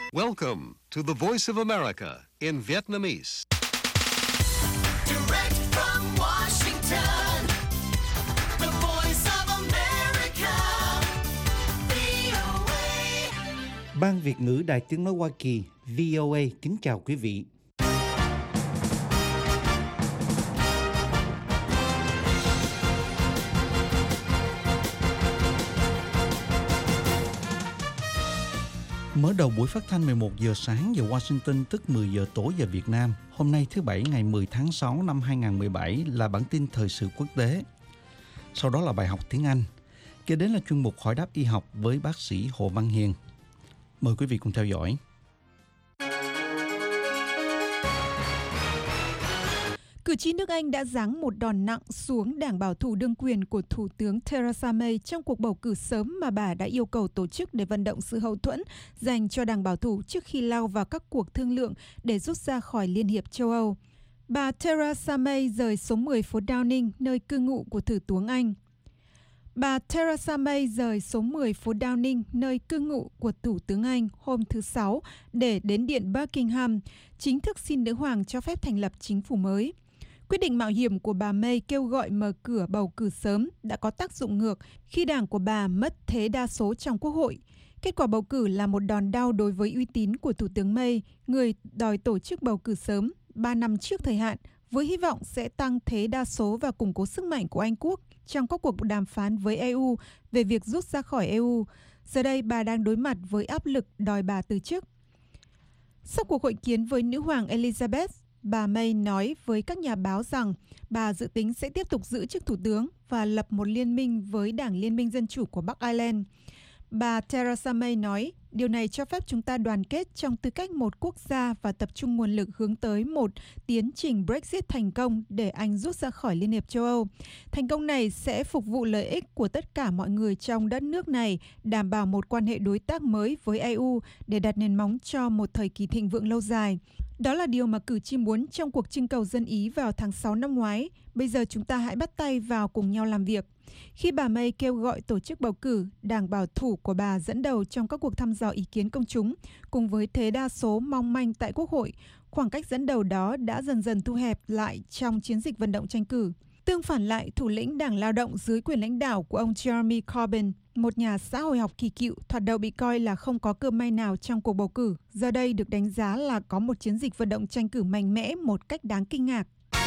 Welcome to the Voice of America in Vietnamese. Direct from Washington, the Voice of America, VOA. Ban Việt ngữ Đài Tiếng nói Hoa Kỳ VOA kính chào quý vị. Mở đầu buổi phát thanh 11 giờ sáng giờ Washington, tức 10 giờ tối giờ Việt Nam. Hôm nay thứ Bảy ngày 10 tháng 6 năm 2017 là bản tin thời sự quốc tế. Sau đó là bài học tiếng Anh. Kế đến là chuyên mục hỏi đáp y học với bác sĩ Hồ Văn Hiền. Mời quý vị cùng theo dõi. Cử tri nước Anh đã giáng một đòn nặng xuống đảng bảo thủ đương quyền của Thủ tướng Theresa May trong cuộc bầu cử sớm mà bà đã yêu cầu tổ chức để vận động sự hậu thuẫn dành cho đảng bảo thủ trước khi lao vào các cuộc thương lượng để rút ra khỏi Liên hiệp châu Âu. Bà Theresa May rời số 10 phố Downing, nơi cư ngụ của Thủ tướng Anh. Bà Theresa May rời số 10 phố Downing, nơi cư ngụ của Thủ tướng Anh hôm thứ Sáu để đến Điện Buckingham, chính thức xin nữ hoàng cho phép thành lập chính phủ mới. Quyết định mạo hiểm của bà May kêu gọi mở cửa bầu cử sớm đã có tác dụng ngược khi đảng của bà mất thế đa số trong Quốc hội. Kết quả bầu cử là một đòn đau đối với uy tín của Thủ tướng May, người đòi tổ chức bầu cử sớm 3 năm trước thời hạn, với hy vọng sẽ tăng thế đa số và củng cố sức mạnh của Anh Quốc trong các cuộc đàm phán với EU về việc rút ra khỏi EU. Giờ đây bà đang đối mặt với áp lực đòi bà từ chức. Sau cuộc hội kiến với nữ hoàng Elizabeth, bà May nói với các nhà báo rằng bà dự tính sẽ tiếp tục giữ chức thủ tướng và lập một liên minh với Đảng Liên minh Dân chủ của Bắc Ireland. Bà Theresa May nói, điều này cho phép chúng ta đoàn kết trong tư cách một quốc gia và tập trung nguồn lực hướng tới một tiến trình Brexit thành công để Anh rút ra khỏi Liên hiệp châu Âu. Thành công này sẽ phục vụ lợi ích của tất cả mọi người trong đất nước này, đảm bảo một quan hệ đối tác mới với EU để đặt nền móng cho một thời kỳ thịnh vượng lâu dài. Đó là điều mà cử tri muốn trong cuộc trưng cầu dân Ý vào tháng 6 năm ngoái. Bây giờ chúng ta hãy bắt tay vào cùng nhau làm việc. Khi bà May kêu gọi tổ chức bầu cử, đảng bảo thủ của bà dẫn đầu trong các cuộc thăm dò ý kiến công chúng, cùng với thế đa số mong manh tại Quốc hội, khoảng cách dẫn đầu đó đã dần dần thu hẹp lại trong chiến dịch vận động tranh cử. Tương phản lại, thủ lĩnh Đảng Lao động dưới quyền lãnh đạo của ông Jeremy Corbyn, một nhà xã hội học kỳ cựu, thoạt đầu bị coi là không có cơ may nào trong cuộc bầu cử, giờ đây được đánh giá là có một chiến dịch vận động tranh cử mạnh mẽ một cách đáng kinh ngạc.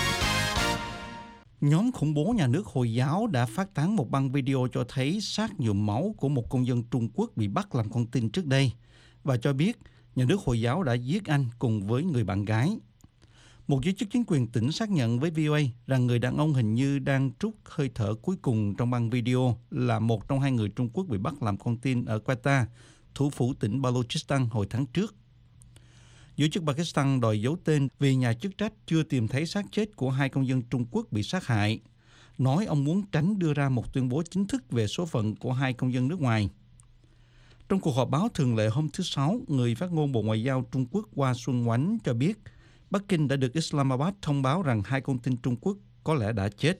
Nhóm khủng bố nhà nước Hồi giáo đã phát tán một băng video cho thấy xác nhuộm máu của một công dân Trung Quốc bị bắt làm con tin trước đây và cho biết nhà nước Hồi giáo đã giết anh cùng với người bạn gái. Một giới chức chính quyền tỉnh xác nhận với VOA rằng người đàn ông hình như đang trút hơi thở cuối cùng trong băng video là một trong hai người Trung Quốc bị bắt làm con tin ở Quetta, thủ phủ tỉnh Balochistan hồi tháng trước. Giới chức Pakistan đòi giấu tên vì nhà chức trách chưa tìm thấy xác chết của hai công dân Trung Quốc bị sát hại, nói ông muốn tránh đưa ra một tuyên bố chính thức về số phận của hai công dân nước ngoài. Trong cuộc họp báo thường lệ hôm thứ Sáu, người phát ngôn Bộ Ngoại giao Trung Quốc Hoa Xuân Oánh cho biết Bắc Kinh đã được Islamabad thông báo rằng hai con tin Trung Quốc có lẽ đã chết.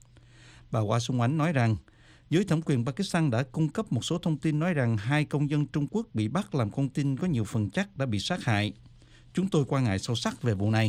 Bà Hoa Xuân Oánh nói rằng giới thẩm quyền Pakistan đã cung cấp một số thông tin nói rằng hai công dân Trung Quốc bị bắt làm con tin có nhiều phần chắc đã bị sát hại. Chúng tôi quan ngại sâu sắc về vụ này.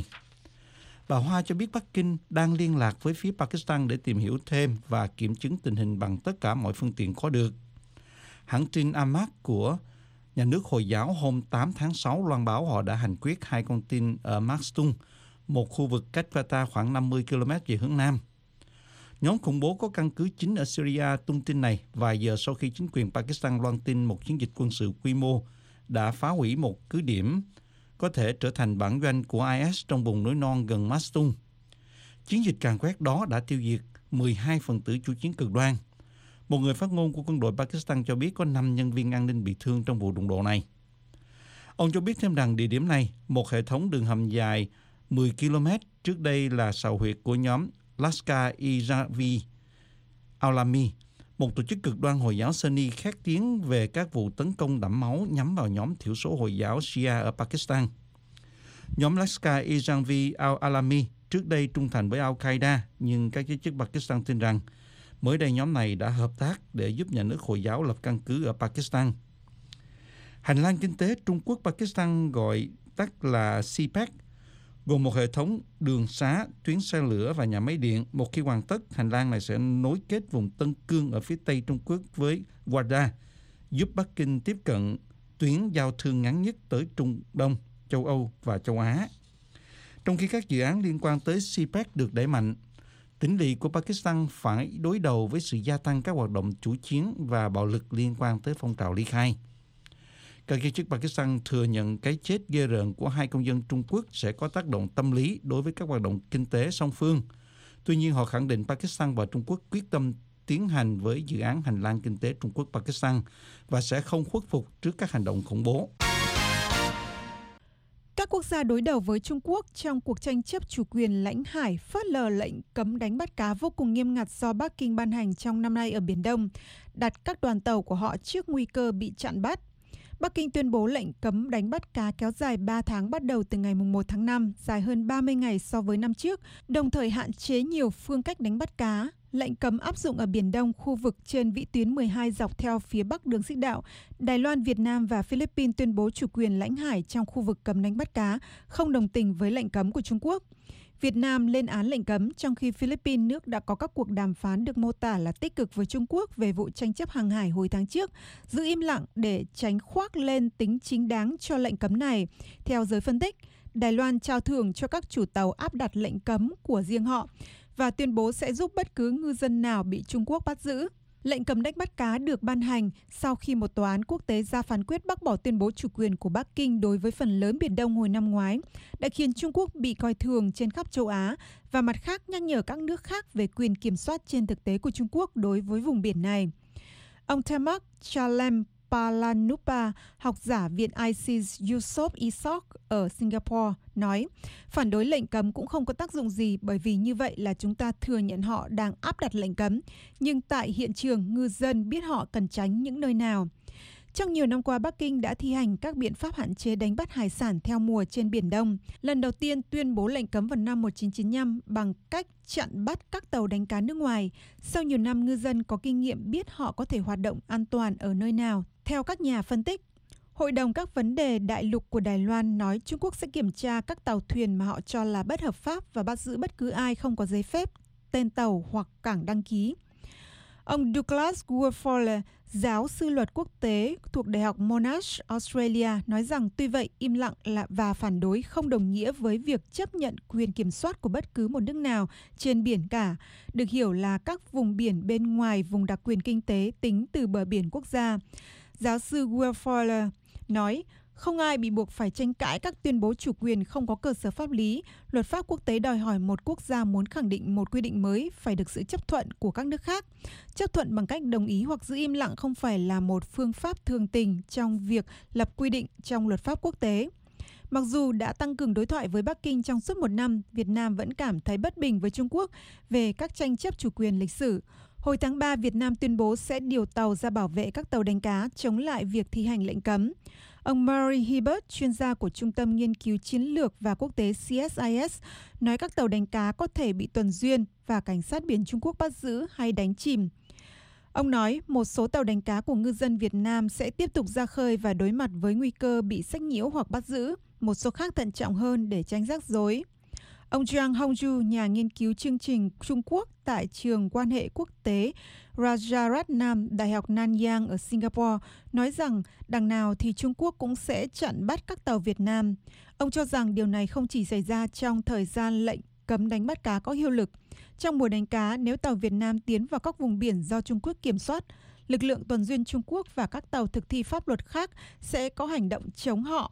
Bà Hoa cho biết Bắc Kinh đang liên lạc với phía Pakistan để tìm hiểu thêm và kiểm chứng tình hình bằng tất cả mọi phương tiện có được. Hãng tin Ahmad của nhà nước Hồi giáo hôm 8 tháng 6 loan báo họ đã hành quyết hai con tin ở Makstum, một khu vực cách Quetta khoảng 50 km về hướng Nam. Nhóm khủng bố có căn cứ chính ở Syria tung tin này vài giờ sau khi chính quyền Pakistan loan tin một chiến dịch quân sự quy mô đã phá hủy một cứ điểm có thể trở thành bản doanh của IS trong vùng núi non gần Mastung. Chiến dịch càn quét đó đã tiêu diệt 12 phần tử chủ chiến cực đoan. Một người phát ngôn của quân đội Pakistan cho biết có 5 nhân viên an ninh bị thương trong vụ đụng độ này. Ông cho biết thêm rằng địa điểm này, một hệ thống đường hầm dài 10 km, trước đây là sào huyệt của nhóm Lashkar-e-Jaish al-Alami, một tổ chức cực đoan Hồi giáo Sunni khét tiếng về các vụ tấn công đẫm máu nhắm vào nhóm thiểu số Hồi giáo Shia ở Pakistan. Nhóm Lashkar-e-Jaish al-Alami trước đây trung thành với Al-Qaeda, nhưng các giới chức Pakistan tin rằng mới đây nhóm này đã hợp tác để giúp nhà nước Hồi giáo lập căn cứ ở Pakistan. Hành lang kinh tế Trung Quốc-Pakistan gọi tắt là CPEC, gồm một hệ thống đường xá, tuyến xe lửa và nhà máy điện. Một khi hoàn tất, hành lang này sẽ nối kết vùng Tân Cương ở phía tây Trung Quốc với Warda, giúp Bắc Kinh tiếp cận tuyến giao thương ngắn nhất tới Trung Đông, châu Âu và châu Á. Trong khi các dự án liên quan tới CPEC được đẩy mạnh, tỉnh lỵ của Pakistan phải đối đầu với sự gia tăng các hoạt động chủ chiến và bạo lực liên quan tới phong trào ly khai. Các giới chức Pakistan thừa nhận cái chết ghê rợn của 2 công dân Trung Quốc sẽ có tác động tâm lý đối với các hoạt động kinh tế song phương. Tuy nhiên, họ khẳng định Pakistan và Trung Quốc quyết tâm tiến hành với dự án hành lang kinh tế Trung Quốc-Pakistan và sẽ không khuất phục trước các hành động khủng bố. Các quốc gia đối đầu với Trung Quốc trong cuộc tranh chấp chủ quyền lãnh hải phớt lờ lệnh cấm đánh bắt cá vô cùng nghiêm ngặt do Bắc Kinh ban hành trong năm nay ở Biển Đông, đặt các đoàn tàu của họ trước nguy cơ bị chặn bắt. Bắc Kinh tuyên bố lệnh cấm đánh bắt cá kéo dài 3 tháng bắt đầu từ ngày 1 tháng 5, dài hơn 30 ngày so với năm trước, đồng thời hạn chế nhiều phương cách đánh bắt cá. Lệnh cấm áp dụng ở Biển Đông, khu vực trên vĩ tuyến 12 dọc theo phía bắc đường xích đạo. Đài Loan, Việt Nam và Philippines tuyên bố chủ quyền lãnh hải trong khu vực cấm đánh bắt cá, không đồng tình với lệnh cấm của Trung Quốc. Việt Nam lên án lệnh cấm, trong khi Philippines, nước đã có các cuộc đàm phán được mô tả là tích cực với Trung Quốc về vụ tranh chấp hàng hải hồi tháng trước, giữ im lặng để tránh khoác lên tính chính đáng cho lệnh cấm này. Theo giới phân tích, Đài Loan trao thưởng cho các chủ tàu áp đặt lệnh cấm của riêng họ và tuyên bố sẽ giúp bất cứ ngư dân nào bị Trung Quốc bắt giữ. Lệnh cấm đánh bắt cá được ban hành sau khi một tòa án quốc tế ra phán quyết bác bỏ tuyên bố chủ quyền của Bắc Kinh đối với phần lớn Biển Đông hồi năm ngoái, đã khiến Trung Quốc bị coi thường trên khắp châu Á và mặt khác nhắc nhở các nước khác về quyền kiểm soát trên thực tế của Trung Quốc đối với vùng biển này. Ông Temak Chalampalanupa, học giả Viện ISIS Yusof Ishaq ở Singapore, nói phản đối lệnh cấm cũng không có tác dụng gì bởi vì như vậy là chúng ta thừa nhận họ đang áp đặt lệnh cấm, nhưng tại hiện trường ngư dân biết họ cần tránh những nơi nào. Trong nhiều năm qua, Bắc Kinh đã thi hành các biện pháp hạn chế đánh bắt hải sản theo mùa trên Biển Đông. Lần đầu tiên tuyên bố lệnh cấm vào năm 1995 bằng cách chặn bắt các tàu đánh cá nước ngoài. Sau nhiều năm, ngư dân có kinh nghiệm biết họ có thể hoạt động an toàn ở nơi nào. Theo các nhà phân tích, Hội đồng các vấn đề đại lục của Đài Loan nói Trung Quốc sẽ kiểm tra các tàu thuyền mà họ cho là bất hợp pháp và bắt giữ bất cứ ai không có giấy phép, tên tàu hoặc cảng đăng ký. Ông Douglas Woolford, giáo sư luật quốc tế thuộc Đại học Monash, Australia, nói rằng tuy vậy im lặng và phản đối không đồng nghĩa với việc chấp nhận quyền kiểm soát của bất cứ một nước nào trên biển cả, được hiểu là các vùng biển bên ngoài vùng đặc quyền kinh tế tính từ bờ biển quốc gia. Giáo sư Woolford nói, không ai bị buộc phải tranh cãi các tuyên bố chủ quyền không có cơ sở pháp lý. Luật pháp quốc tế đòi hỏi một quốc gia muốn khẳng định một quy định mới phải được sự chấp thuận của các nước khác. Chấp thuận bằng cách đồng ý hoặc giữ im lặng không phải là một phương pháp thường tình trong việc lập quy định trong luật pháp quốc tế. Mặc dù đã tăng cường đối thoại với Bắc Kinh trong suốt một năm, Việt Nam vẫn cảm thấy bất bình với Trung Quốc về các tranh chấp chủ quyền lịch sử. Hồi tháng 3, Việt Nam tuyên bố sẽ điều tàu ra bảo vệ các tàu đánh cá chống lại việc thi hành lệnh cấm. Ông Murray Hibbert, chuyên gia của Trung tâm Nghiên cứu Chiến lược và Quốc tế CSIS, nói các tàu đánh cá có thể bị tuần duyên và cảnh sát biển Trung Quốc bắt giữ hay đánh chìm. Ông nói một số tàu đánh cá của ngư dân Việt Nam sẽ tiếp tục ra khơi và đối mặt với nguy cơ bị sách nhiễu hoặc bắt giữ, một số khác thận trọng hơn để tránh rắc rối. Ông Zhang Hongju, nhà nghiên cứu chương trình Trung Quốc tại trường quan hệ quốc tế Rajaratnam, Đại học Nanyang ở Singapore, nói rằng đằng nào thì Trung Quốc cũng sẽ chặn bắt các tàu Việt Nam. Ông cho rằng điều này không chỉ xảy ra trong thời gian lệnh cấm đánh bắt cá có hiệu lực. Trong mùa đánh cá, nếu tàu Việt Nam tiến vào các vùng biển do Trung Quốc kiểm soát, lực lượng tuần duyên Trung Quốc và các tàu thực thi pháp luật khác sẽ có hành động chống họ.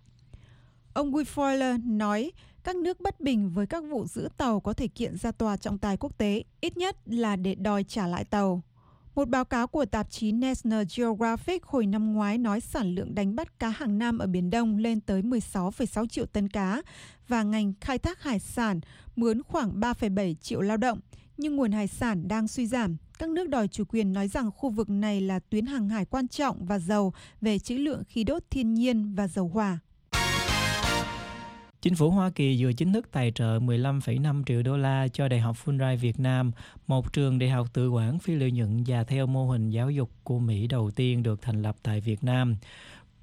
Ông Woolford nói các nước bất bình với các vụ giữ tàu có thể kiện ra tòa trọng tài quốc tế, ít nhất là để đòi trả lại tàu. Một báo cáo của tạp chí National Geographic hồi năm ngoái nói sản lượng đánh bắt cá hàng năm ở Biển Đông lên tới 16,6 triệu tấn cá và ngành khai thác hải sản mướn khoảng 3,7 triệu lao động. Nhưng nguồn hải sản đang suy giảm. Các nước đòi chủ quyền nói rằng khu vực này là tuyến hàng hải quan trọng và giàu về trữ lượng khí đốt thiên nhiên và dầu hỏa. Chính phủ Hoa Kỳ vừa chính thức tài trợ 15,5 triệu đô la cho Đại học Fulbright Việt Nam, một trường đại học tự quản phi lợi nhuận và theo mô hình giáo dục của Mỹ đầu tiên được thành lập tại Việt Nam.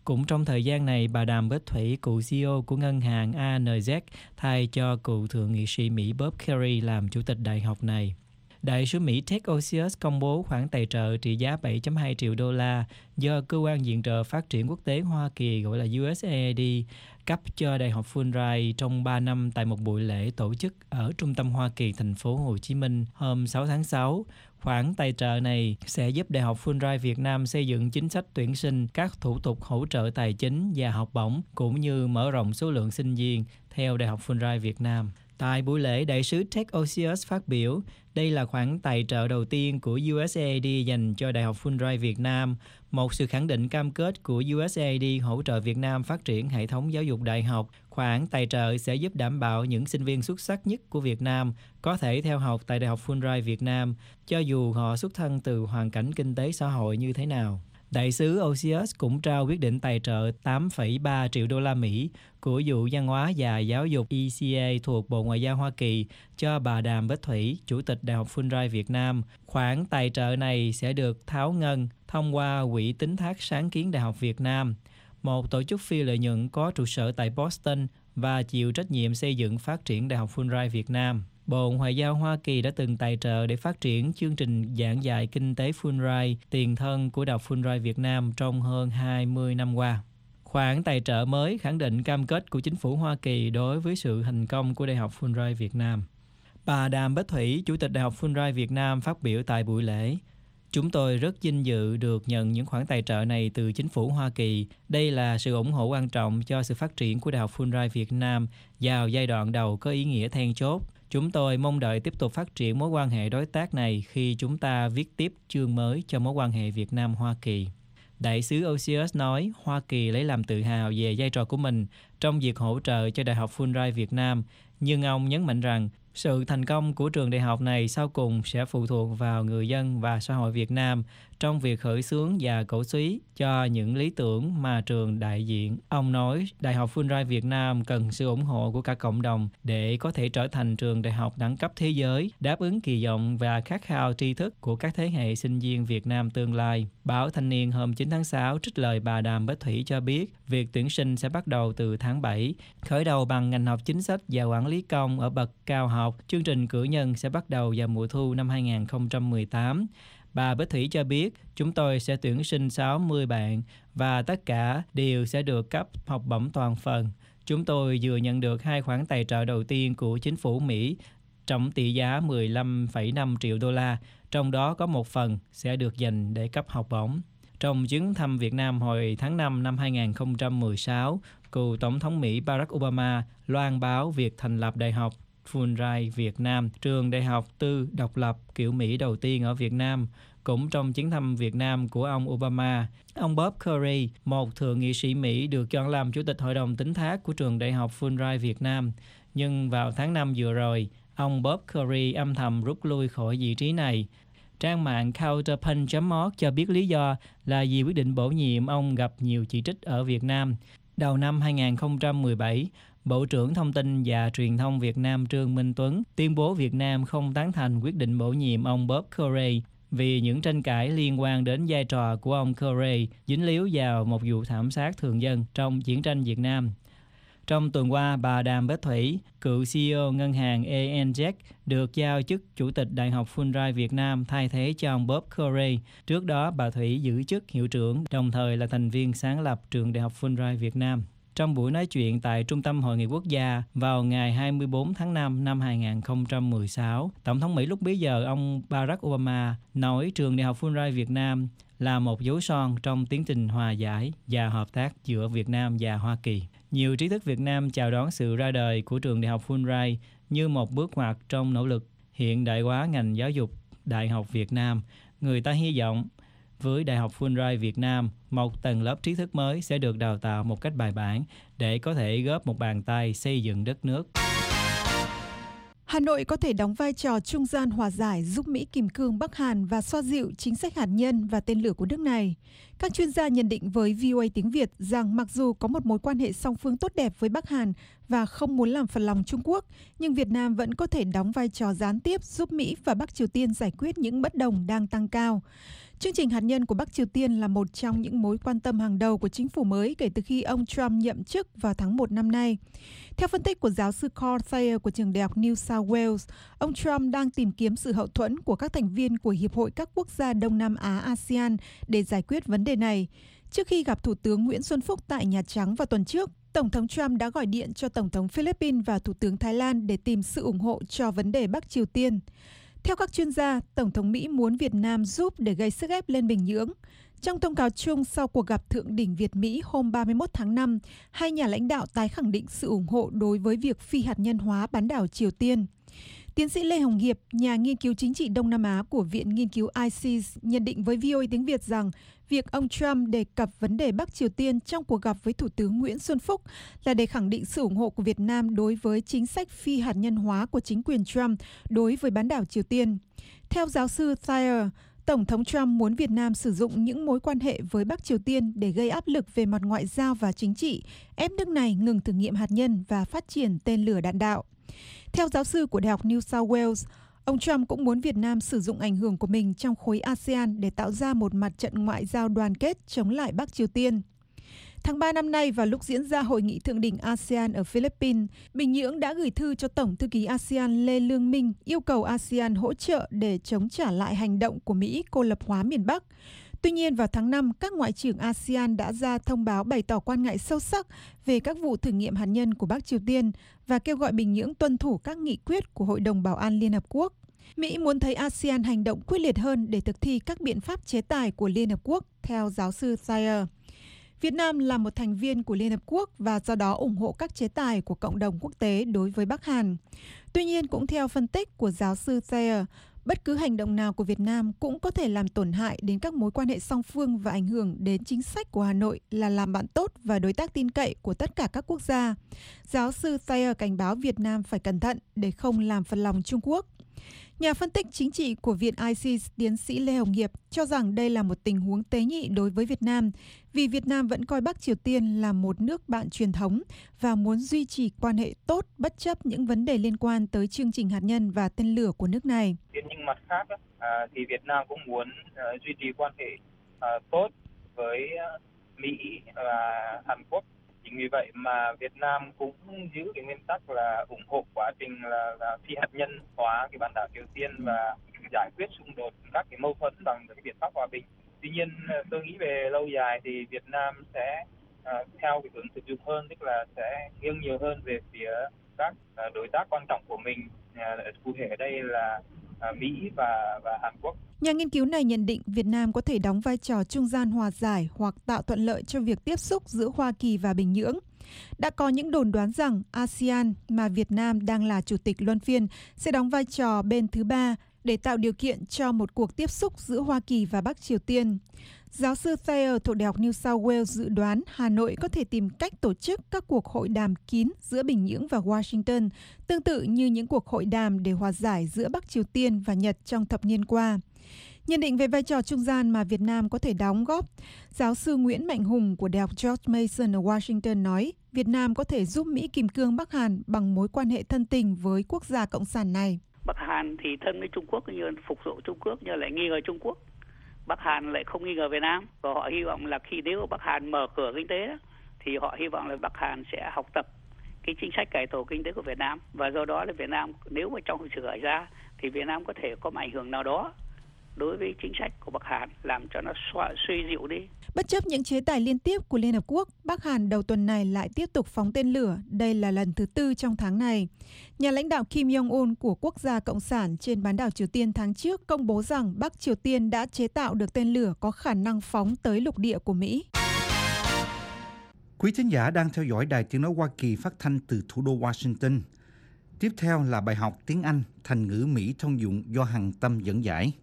Cũng trong thời gian này, bà Đàm Bích Thủy, cựu CEO của ngân hàng ANZ, thay cho cựu thượng nghị sĩ Mỹ Bob Kerrey làm chủ tịch đại học này. Đại sứ Mỹ Ted Osius công bố khoản tài trợ trị giá 7.2 triệu đô la do Cơ quan Viện trợ Phát triển Quốc tế Hoa Kỳ gọi là USAID cấp cho Đại học Fulbright trong 3 năm tại một buổi lễ tổ chức ở trung tâm Hoa Kỳ, thành phố Hồ Chí Minh hôm 6 tháng 6. Khoản tài trợ này sẽ giúp Đại học Fulbright Việt Nam xây dựng chính sách tuyển sinh, các thủ tục hỗ trợ tài chính và học bổng, cũng như mở rộng số lượng sinh viên theo Đại học Fulbright Việt Nam. Tại buổi lễ, đại sứ Ted Osius phát biểu, đây là khoản tài trợ đầu tiên của USAID dành cho Đại học Fulbright Việt Nam, một sự khẳng định cam kết của USAID hỗ trợ Việt Nam phát triển hệ thống giáo dục đại học. Khoản tài trợ sẽ giúp đảm bảo những sinh viên xuất sắc nhất của Việt Nam có thể theo học tại Đại học Fulbright Việt Nam, cho dù họ xuất thân từ hoàn cảnh kinh tế xã hội như thế nào. Đại sứ Osius cũng trao quyết định tài trợ 8,3 triệu đô la Mỹ của vụ văn hóa và giáo dục ECA thuộc Bộ Ngoại giao Hoa Kỳ cho bà Đàm Bích Thủy, Chủ tịch Đại học Fulbright Việt Nam. Khoản tài trợ này sẽ được tháo ngân thông qua Quỹ Tín thác Sáng kiến Đại học Việt Nam, một tổ chức phi lợi nhuận có trụ sở tại Boston và chịu trách nhiệm xây dựng phát triển Đại học Fulbright Việt Nam. Bộ Ngoại giao Hoa Kỳ đã từng tài trợ để phát triển chương trình giảng dạy kinh tế Fulbright, tiền thân của Đại học Fulbright Việt Nam trong hơn 20 năm qua. Khoản tài trợ mới khẳng định cam kết của chính phủ Hoa Kỳ đối với sự thành công của Đại học Fulbright Việt Nam. Bà Đàm Bích Thủy, Chủ tịch Đại học Fulbright Việt Nam phát biểu tại buổi lễ. Chúng tôi rất vinh dự được nhận những khoản tài trợ này từ chính phủ Hoa Kỳ. Đây là sự ủng hộ quan trọng cho sự phát triển của Đại học Fulbright Việt Nam vào giai đoạn đầu có ý nghĩa then chốt. Chúng tôi mong đợi tiếp tục phát triển mối quan hệ đối tác này khi chúng ta viết tiếp chương mới cho mối quan hệ Việt Nam-Hoa Kỳ. Đại sứ Osius nói Hoa Kỳ lấy làm tự hào về vai trò của mình trong việc hỗ trợ cho Đại học Fulbright Việt Nam, nhưng ông nhấn mạnh rằng sự thành công của trường đại học này sau cùng sẽ phụ thuộc vào người dân và xã hội Việt Nam trong việc khởi xướng và cổ suý cho những lý tưởng mà trường đại diện. Ông nói Đại học Fulbright Việt Nam cần sự ủng hộ của cả cộng đồng để có thể trở thành trường đại học đẳng cấp thế giới, đáp ứng kỳ vọng và khát khao tri thức của các thế hệ sinh viên Việt Nam tương lai. Báo Thanh niên hôm 9 tháng 6 trích lời bà Đàm Bích Thủy cho biết việc tuyển sinh sẽ bắt đầu từ tháng 7, khởi đầu bằng ngành học chính sách và quản lý công ở bậc cao học. Chương trình cử nhân sẽ bắt đầu vào mùa thu năm 2018. Bà Bích Thủy cho biết, chúng tôi sẽ tuyển sinh 60 bạn và tất cả đều sẽ được cấp học bổng toàn phần. Chúng tôi vừa nhận được 2 khoản tài trợ đầu tiên của chính phủ Mỹ, tổng trị giá 15,5 triệu đô la, trong đó có một phần sẽ được dành để cấp học bổng. Trong chuyến thăm Việt Nam hồi tháng 5 năm 2016, cựu Tổng thống Mỹ Barack Obama loan báo việc thành lập Đại học Fulbright Việt Nam, trường đại học tư độc lập kiểu Mỹ đầu tiên ở Việt Nam. Cũng trong chuyến thăm Việt Nam của ông Obama, ông Bob Kerrey, một thượng nghị sĩ Mỹ, được chọn làm chủ tịch hội đồng tín thác của trường đại học Fulbright Việt Nam. Nhưng vào tháng 5 vừa rồi, ông Bob Kerrey âm thầm rút lui khỏi vị trí này. Trang mạng Counterpunch.org cho biết lý do là vì quyết định bổ nhiệm ông gặp nhiều chỉ trích ở Việt Nam. Đầu năm 2017, Bộ trưởng Thông tin và Truyền thông Việt Nam Trương Minh Tuấn tuyên bố Việt Nam không tán thành quyết định bổ nhiệm ông Bob Kerrey vì những tranh cãi liên quan đến vai trò của ông Kerrey dính líu vào một vụ thảm sát thường dân trong chiến tranh Việt Nam. Trong tuần qua, bà Đàm Bích Thủy, cựu CEO ngân hàng ANZ, được giao chức Chủ tịch Đại học Fulbright Việt Nam thay thế cho ông Bob Kerrey. Trước đó, bà Thủy giữ chức hiệu trưởng, đồng thời là thành viên sáng lập trường Đại học Fulbright Việt Nam. Trong buổi nói chuyện tại Trung tâm Hội nghị Quốc gia vào ngày 24 tháng 5 năm 2016, Tổng thống Mỹ lúc bấy giờ ông Barack Obama nói trường Đại học Fulbright Việt Nam là một dấu son trong tiến trình hòa giải và hợp tác giữa Việt Nam và Hoa Kỳ. Nhiều trí thức Việt Nam chào đón sự ra đời của trường Đại học Fulbright như một bước ngoặt trong nỗ lực hiện đại hóa ngành giáo dục Đại học Việt Nam. Người ta hy vọng với Đại học Fulbright Việt Nam, một tầng lớp trí thức mới sẽ được đào tạo một cách bài bản để có thể góp một bàn tay xây dựng đất nước. Hà Nội có thể đóng vai trò trung gian hòa giải giúp Mỹ kìm cương Bắc Hàn và xoa dịu chính sách hạt nhân và tên lửa của nước này. Các chuyên gia nhận định với VOA tiếng Việt rằng mặc dù có một mối quan hệ song phương tốt đẹp với Bắc Hàn và không muốn làm phật lòng Trung Quốc, nhưng Việt Nam vẫn có thể đóng vai trò gián tiếp giúp Mỹ và Bắc Triều Tiên giải quyết những bất đồng đang tăng cao. Chương trình hạt nhân của Bắc Triều Tiên là một trong những mối quan tâm hàng đầu của chính phủ mới kể từ khi ông Trump nhậm chức vào tháng 1 năm nay. Theo phân tích của giáo sư Carl Thayer của trường đại học New South Wales, ông Trump đang tìm kiếm sự hậu thuẫn của các thành viên của Hiệp hội các quốc gia Đông Nam Á ASEAN để giải quyết vấn đề này. Trước khi gặp Thủ tướng Nguyễn Xuân Phúc tại Nhà Trắng vào tuần trước, Tổng thống Trump đã gọi điện cho Tổng thống Philippines và Thủ tướng Thái Lan để tìm sự ủng hộ cho vấn đề Bắc Triều Tiên. Theo các chuyên gia, Tổng thống Mỹ muốn Việt Nam giúp để gây sức ép lên Bình Nhưỡng. Trong thông cáo chung sau cuộc gặp thượng đỉnh Việt-Mỹ hôm 31 tháng 5, hai nhà lãnh đạo tái khẳng định sự ủng hộ đối với việc phi hạt nhân hóa bán đảo Triều Tiên. Tiến sĩ Lê Hồng Hiệp, nhà nghiên cứu chính trị Đông Nam Á của Viện Nghiên cứu ICES, nhận định với VOA tiếng Việt rằng việc ông Trump đề cập vấn đề Bắc Triều Tiên trong cuộc gặp với Thủ tướng Nguyễn Xuân Phúc là để khẳng định sự ủng hộ của Việt Nam đối với chính sách phi hạt nhân hóa của chính quyền Trump đối với bán đảo Triều Tiên. Theo giáo sư Thayer, Tổng thống Trump muốn Việt Nam sử dụng những mối quan hệ với Bắc Triều Tiên để gây áp lực về mặt ngoại giao và chính trị, ép nước này ngừng thử nghiệm hạt nhân và phát triển tên lửa đạn đạo. Theo giáo sư của Đại học New South Wales, ông Trump cũng muốn Việt Nam sử dụng ảnh hưởng của mình trong khối ASEAN để tạo ra một mặt trận ngoại giao đoàn kết chống lại Bắc Triều Tiên. Tháng 3 năm nay, vào lúc diễn ra hội nghị thượng đỉnh ASEAN ở Philippines, Bình Nhưỡng đã gửi thư cho Tổng thư ký ASEAN Lê Lương Minh yêu cầu ASEAN hỗ trợ để chống trả lại hành động của Mỹ cô lập hóa miền Bắc. Tuy nhiên, vào tháng 5, các ngoại trưởng ASEAN đã ra thông báo bày tỏ quan ngại sâu sắc về các vụ thử nghiệm hạt nhân của Bắc Triều Tiên và kêu gọi Bình Nhưỡng tuân thủ các nghị quyết của Hội đồng Bảo an Liên Hợp Quốc. Mỹ muốn thấy ASEAN hành động quyết liệt hơn để thực thi các biện pháp chế tài của Liên Hợp Quốc, theo giáo sư Thayer. Việt Nam là một thành viên của Liên Hợp Quốc và do đó ủng hộ các chế tài của cộng đồng quốc tế đối với Bắc Hàn. Tuy nhiên, cũng theo phân tích của giáo sư Thayer, bất cứ hành động nào của Việt Nam cũng có thể làm tổn hại đến các mối quan hệ song phương và ảnh hưởng đến chính sách của Hà Nội là làm bạn tốt và đối tác tin cậy của tất cả các quốc gia. Giáo sư Thayer cảnh báo Việt Nam phải cẩn thận để không làm phật lòng Trung Quốc. Nhà phân tích chính trị của Viện ICES, tiến sĩ Lê Hồng Hiệp cho rằng đây là một tình huống tế nhị đối với Việt Nam, vì Việt Nam vẫn coi Bắc Triều Tiên là một nước bạn truyền thống và muốn duy trì quan hệ tốt bất chấp những vấn đề liên quan tới chương trình hạt nhân và tên lửa của nước này. Trên những mặt khác thì Việt Nam cũng muốn duy trì quan hệ tốt với Mỹ và Hàn Quốc. Chính vì vậy mà Việt Nam cũng giữ cái nguyên tắc là ủng hộ quá trình là phi hạt nhân hóa cái bán đảo Triều Tiên và giải quyết xung đột các cái mâu thuẫn bằng cái biện pháp hòa bình. Tuy nhiên tôi nghĩ về lâu dài thì Việt Nam sẽ theo cái hướng thực dụng hơn, tức là sẽ nghiêng nhiều hơn về phía các đối tác quan trọng của mình, cụ thể ở đây là Mỹ và Hàn Quốc. Nhà nghiên cứu này nhận định Việt Nam có thể đóng vai trò trung gian hòa giải hoặc tạo thuận lợi cho việc tiếp xúc giữa Hoa Kỳ và Bình Nhưỡng. Đã có những đồn đoán rằng ASEAN mà Việt Nam đang là chủ tịch luân phiên sẽ đóng vai trò bên thứ ba để tạo điều kiện cho một cuộc tiếp xúc giữa Hoa Kỳ và Bắc Triều Tiên. Giáo sư Thayer thuộc Đại học New South Wales dự đoán Hà Nội có thể tìm cách tổ chức các cuộc hội đàm kín giữa Bình Nhưỡng và Washington, tương tự như những cuộc hội đàm để hòa giải giữa Bắc Triều Tiên và Nhật trong thập niên qua. Nhận định về vai trò trung gian mà Việt Nam có thể đóng góp, giáo sư Nguyễn Mạnh Hùng của Đại học George Mason ở Washington nói Việt Nam có thể giúp Mỹ kìm cương Bắc Hàn bằng mối quan hệ thân tình với quốc gia cộng sản này. Bắc Hàn thì thân với Trung Quốc, như phục vụ Trung Quốc nhưng lại nghi ngờ Trung Quốc. Bắc Hàn lại không nghi ngờ Việt Nam, và họ hy vọng là nếu Bắc Hàn mở cửa kinh tế đó, thì họ hy vọng là Bắc Hàn sẽ học tập cái chính sách cải tổ kinh tế của Việt Nam, và do đó là Việt Nam nếu mà trong lịch sử khởi ra thì Việt Nam có thể có một ảnh hưởng nào đó đối với chính sách của Bắc Hàn, làm cho nó suy dịu đi. Bất chấp những chế tài liên tiếp của Liên Hợp Quốc, Bắc Hàn đầu tuần này lại tiếp tục phóng tên lửa. Đây là lần thứ 4 trong tháng này. Nhà lãnh đạo Kim Jong-un của Quốc gia Cộng sản trên bán đảo Triều Tiên tháng trước công bố rằng Bắc Triều Tiên đã chế tạo được tên lửa có khả năng phóng tới lục địa của Mỹ. Quý thính giả đang theo dõi Đài Tiếng Nói Hoa Kỳ phát thanh từ thủ đô Washington. Tiếp theo là bài học tiếng Anh thành ngữ Mỹ thông dụng do Hằng Tâm dẫn giải.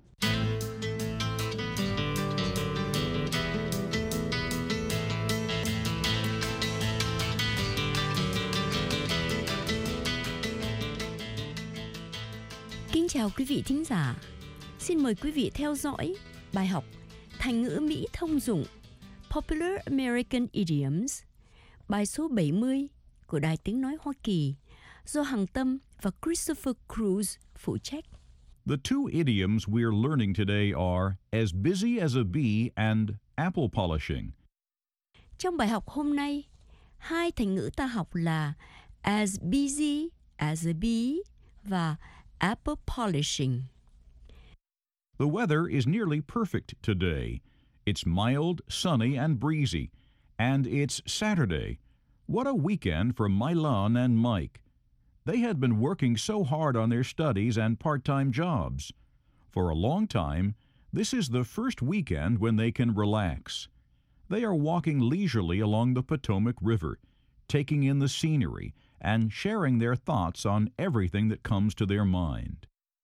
Kính chào quý vị thính giả. Xin mời quý vị theo dõi bài học thành ngữ Mỹ thông dụng Popular American Idioms, bài số 70 của Đài Tiếng Nói Hoa Kỳ do Hằng Tâm và Christopher Cruz phụ trách. The two idioms we're learning today are as busy as a bee and apple polishing. Trong bài học hôm nay, hai thành ngữ ta học là as busy as a bee và apple polishing. The weather is nearly perfect today. It's mild, sunny, and breezy. And it's Saturday. What a weekend for Milan and Mike. They had been working so hard on their studies and part-time jobs. For a long time, this is the first weekend when they can relax. They are walking leisurely along the Potomac River, taking in the scenery and sharing their thoughts on everything that comes to their mind.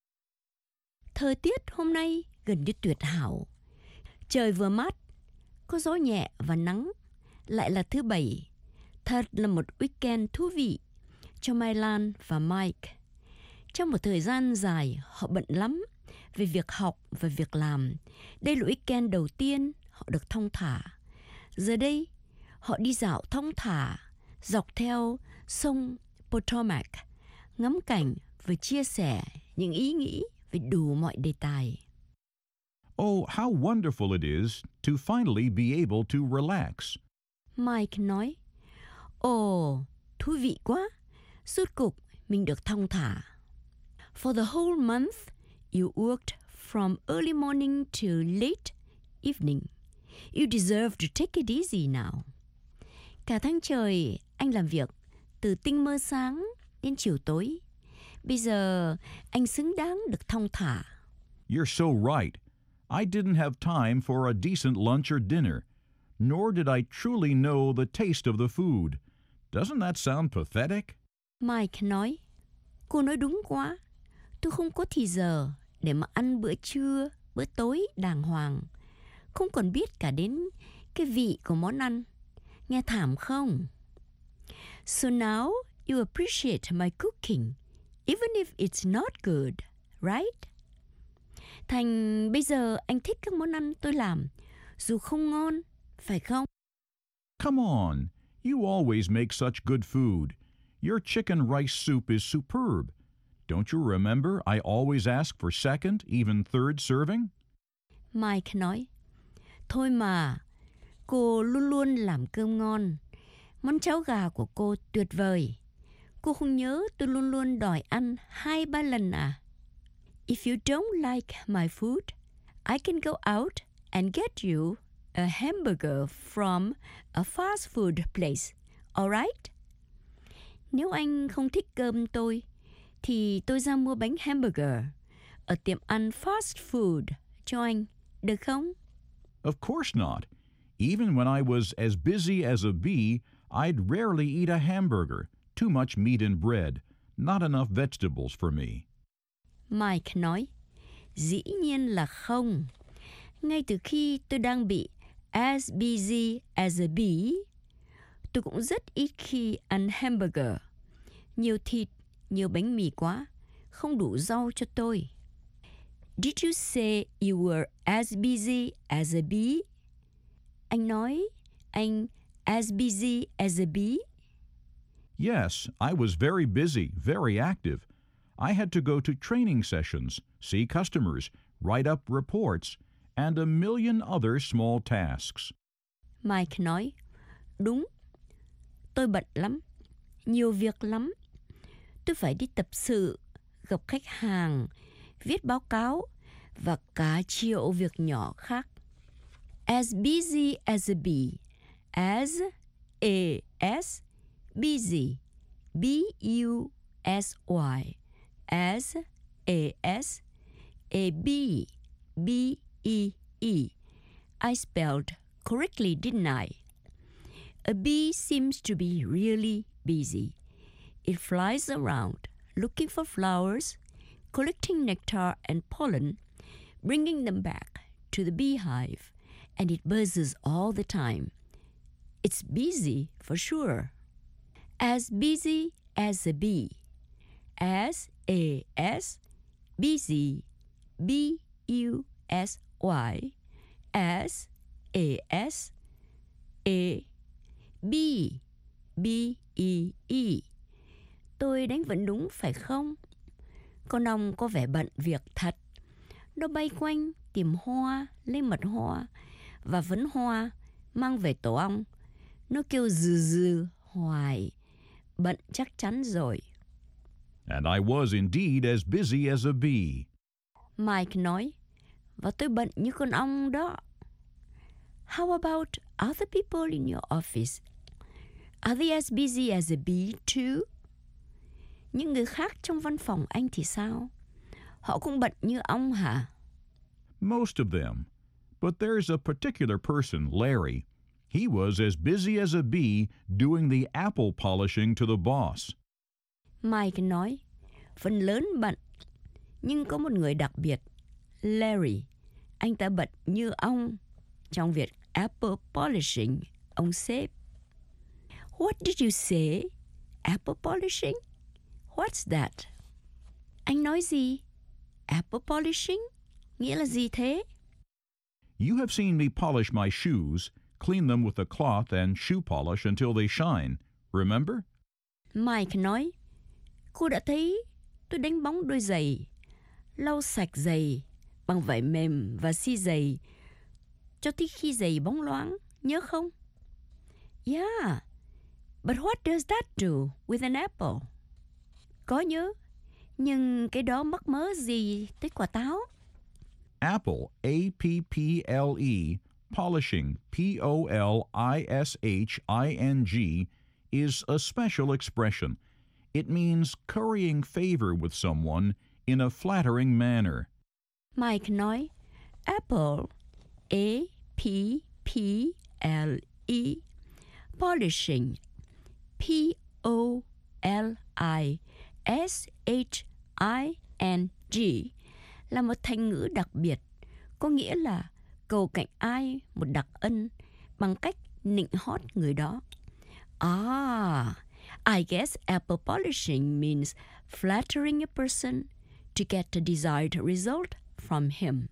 Thời tiết hôm nay gần như tuyệt hảo. Trời vừa mát, có gió nhẹ và nắng. Lại là thứ Bảy. Thật là một weekend thú vị cho Milan và Mike. Trong một thời gian dài, họ bận lắm về việc học và việc làm. Đây là weekend đầu tiên họ được thong thả. Giờ đây, họ đi dạo thong thả dọc theo sông Potomac, ngắm cảnh và chia sẻ những ý nghĩ về đủ mọi đề tài. Oh, how wonderful it is to finally be able to relax. Mike nói, ồ, thú vị quá, rốt cục mình được thong thả. For the whole month, you worked from early morning to late evening. You deserve to take it easy now. Cả tháng trời, anh làm việc từ tinh mơ sáng đến chiều tối. Bây giờ, anh xứng đáng được thong thả. You're so right. I didn't have time for a decent lunch or dinner, nor did I truly know the taste of the food. Doesn't that sound pathetic? Mike nói, cô nói đúng quá. Tôi không có thì giờ để mà ăn bữa trưa, bữa tối đàng hoàng. Không còn biết cả đến cái vị của món ăn. Nghe thảm không? So now you appreciate my cooking, even if it's not good, right? Thành bây giờ anh thích các món ăn tôi làm, dù không ngon, phải không? Come on, you always make such good food. Your chicken rice soup is superb. Don't you remember I always ask for second, even third serving? Mike nói, thôi mà, cô luôn luôn làm cơm ngon. Món cháo gà của cô tuyệt vời. Cô không nhớ tôi luôn luôn đòi ăn 2-3 lần à? If you don't like my food, I can go out and get you a hamburger from a fast food place, alright? Nếu anh không thích cơm tôi, thì tôi ra mua bánh hamburger ở tiệm ăn fast food cho anh, được không? Of course not. Even when I was as busy as a bee, I'd rarely eat a hamburger. Too much meat and bread. Not enough vegetables for me. Mike nói, dĩ nhiên là không. Ngay từ khi tôi đang bị as busy as a bee, tôi cũng rất ít khi ăn hamburger. Nhiều thịt, nhiều bánh mì quá, không đủ rau cho tôi. Did you say you were as busy as a bee? Anh nói, anh as busy as a bee? Yes, I was very busy, very active. I had to go to training sessions, see customers, write up reports, and a million other small tasks. Mike nói, đúng, tôi bận lắm, nhiều việc lắm. Tôi phải đi tập sự, gặp khách hàng, viết báo cáo và cả triệu việc nhỏ khác. As busy as a bee. As busy. B-U-S-Y. As a bee. B-E-E. I spelled correctly, didn't I? A bee seems to be really busy. It flies around looking for flowers, collecting nectar and pollen, bringing them back to the beehive, and it buzzes all the time. It's busy for sure. As busy as a bee. As busy. B-U-S-Y. As a bee. B-E-E. Tôi đánh vẫn đúng phải không? Con ong có vẻ bận việc thật. Nó bay quanh tìm hoa, lấy mật hoa và vấn hoa mang về tổ ong. Nó kêu dừ dừ hoài. Bận chắc chắn rồi. And I was indeed as busy as a bee. Mike nói, và tôi bận như con ong đó. How about other people in your office? Are they as busy as a bee too? Những người khác trong văn phòng anh thì sao? Họ cũng bận như ong hả? Most of them. But there's a particular person, Larry. He was as busy as a bee doing the apple polishing to the boss. Mike nói, phần lớn bận. Nhưng có một người đặc biệt, Larry. Anh ta bận như ong trong việc apple polishing, ông sếp. What did you say? Apple polishing? What's that? Anh nói gì? Apple polishing? Nghĩa là gì thế? You have seen me polish my shoes, clean them with a cloth and shoe polish until they shine. Remember? Mike nói, cô đã thấy tôi đánh bóng đôi giày, lau sạch giày bằng vải mềm và xi giày cho tới khi giày bóng loáng, nhớ không? Yeah, but what does that do with an apple? Có nhớ, nhưng cái đó mắc mớ gì tới quả táo? Apple, A-P-P-L-E, polishing, P-O-L-I-S-H-I-N-G, is a special expression. It means currying favor with someone in a flattering manner. Mike nói, apple, A-P-P-L-E, polishing, P-O-L-I-S-H-I-N-G, là một thành ngữ đặc biệt, có nghĩa là cầu cạnh ai một đặc ân bằng cách nịnh hót người đó. I guess apple polishing means flattering a person to get a desired result from him.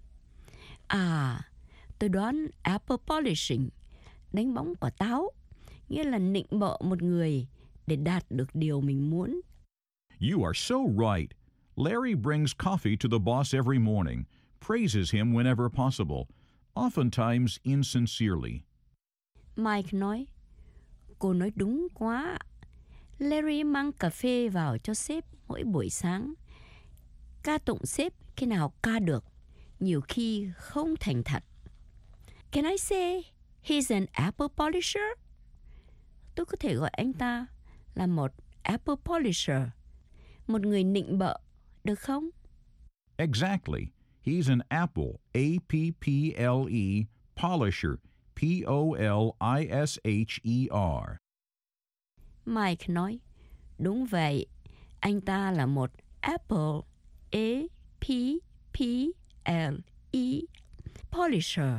Tôi đoán apple polishing, đánh bóng quả táo, nghĩa là nịnh bợ một người để đạt được điều mình muốn. You are so right. Larry brings coffee to the boss every morning, praises him whenever possible, oftentimes insincerely. Mike nói, cô nói đúng quá. Larry mang cà phê vào cho sếp mỗi buổi sáng. Ca tụng sếp khi nào ca được, nhiều khi không thành thật. Can I say he's an apple polisher? Tôi có thể gọi anh ta là một apple polisher, một người nịnh bợ, được không? Exactly. He's an apple, A-P-P-L-E, polisher, P-O-L-I-S-H-E-R. Mike nói, đúng vậy, anh ta là một apple, A-P-P-L-E, polisher,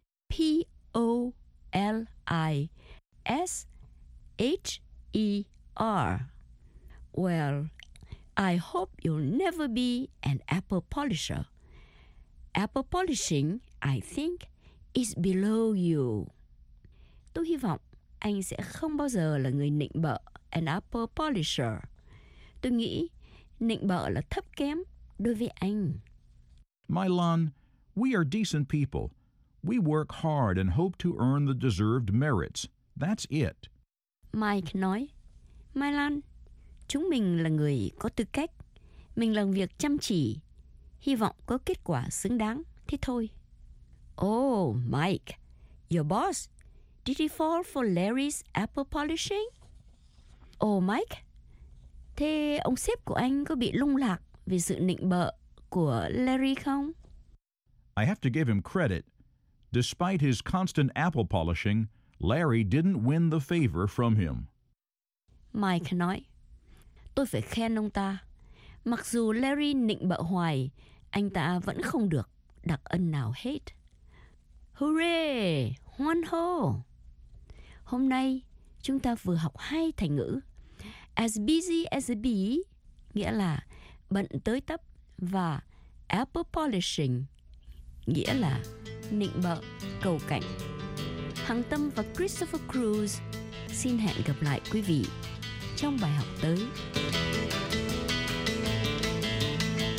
P-O-L-I-S-H-E-R. Well, I hope you'll never be an apple polisher. Apple polishing, I think, is below you. Tôi hy vọng anh sẽ không bao giờ là người nịnh bợ, an apple polisher. Tôi nghĩ nịnh bợ là thấp kém đối với anh. Milan, we are decent people. We work hard and hope to earn the deserved merits. That's it. Mike nói, Mai Lan, chúng mình là người có tư cách. Mình làm việc chăm chỉ, hy vọng có kết quả xứng đáng. Thế thôi. Oh, Mike, your boss, did he fall for Larry's apple polishing? Oh, Mike, thế ông sếp của anh có bị lung lạc vì sự nịnh bợ của Larry không? I have to give him credit. Despite his constant apple polishing, Larry didn't win the favor from him. Mike nói, tôi phải khen ông ta. Mặc dù Larry nịnh bợ hoài, anh ta vẫn không được đặc ân nào hết. Hooray! Hoan hô! Hôm nay, chúng ta vừa học 2 thành ngữ. As busy as a bee, nghĩa là bận tới tấp, và apple polishing, nghĩa là nịnh bợ, cầu cạnh. Hằng Tâm và Christopher Cruz xin hẹn gặp lại quý vị trong bài học tới.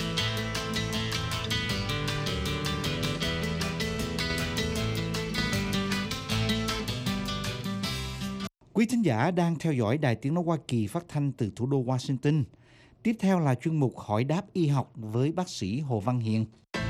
Quý thính giả đang theo dõi Đài Tiếng Nói Hoa Kỳ phát thanh từ thủ đô Washington. Tiếp theo là chuyên mục Hỏi đáp y học với bác sĩ Hồ Văn Hiền.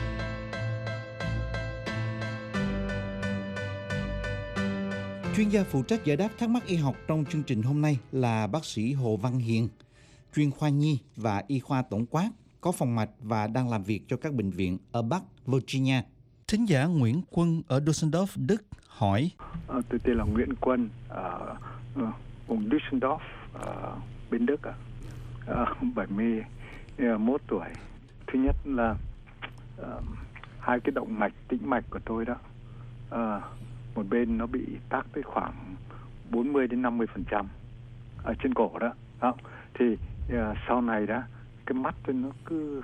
Chuyên gia phụ trách giải đáp thắc mắc y học trong chương trình hôm nay là bác sĩ Hồ Văn Hiền, chuyên khoa nhi và y khoa tổng quát, có phòng mạch và đang làm việc cho các bệnh viện ở Bắc Virginia. Thính giả Nguyễn Quân ở Düsseldorf, Đức hỏi. Tôi tên là Nguyễn Quân ở vùng Düsseldorf, bên Đức, 71 tuổi. Thứ nhất là hai cái động mạch, tĩnh mạch của tôi đó, một bên nó bị tắc tới khoảng 40 đến 50% ở trên cổ đó. Thì sau này đó, cái mắt tôi nó cứ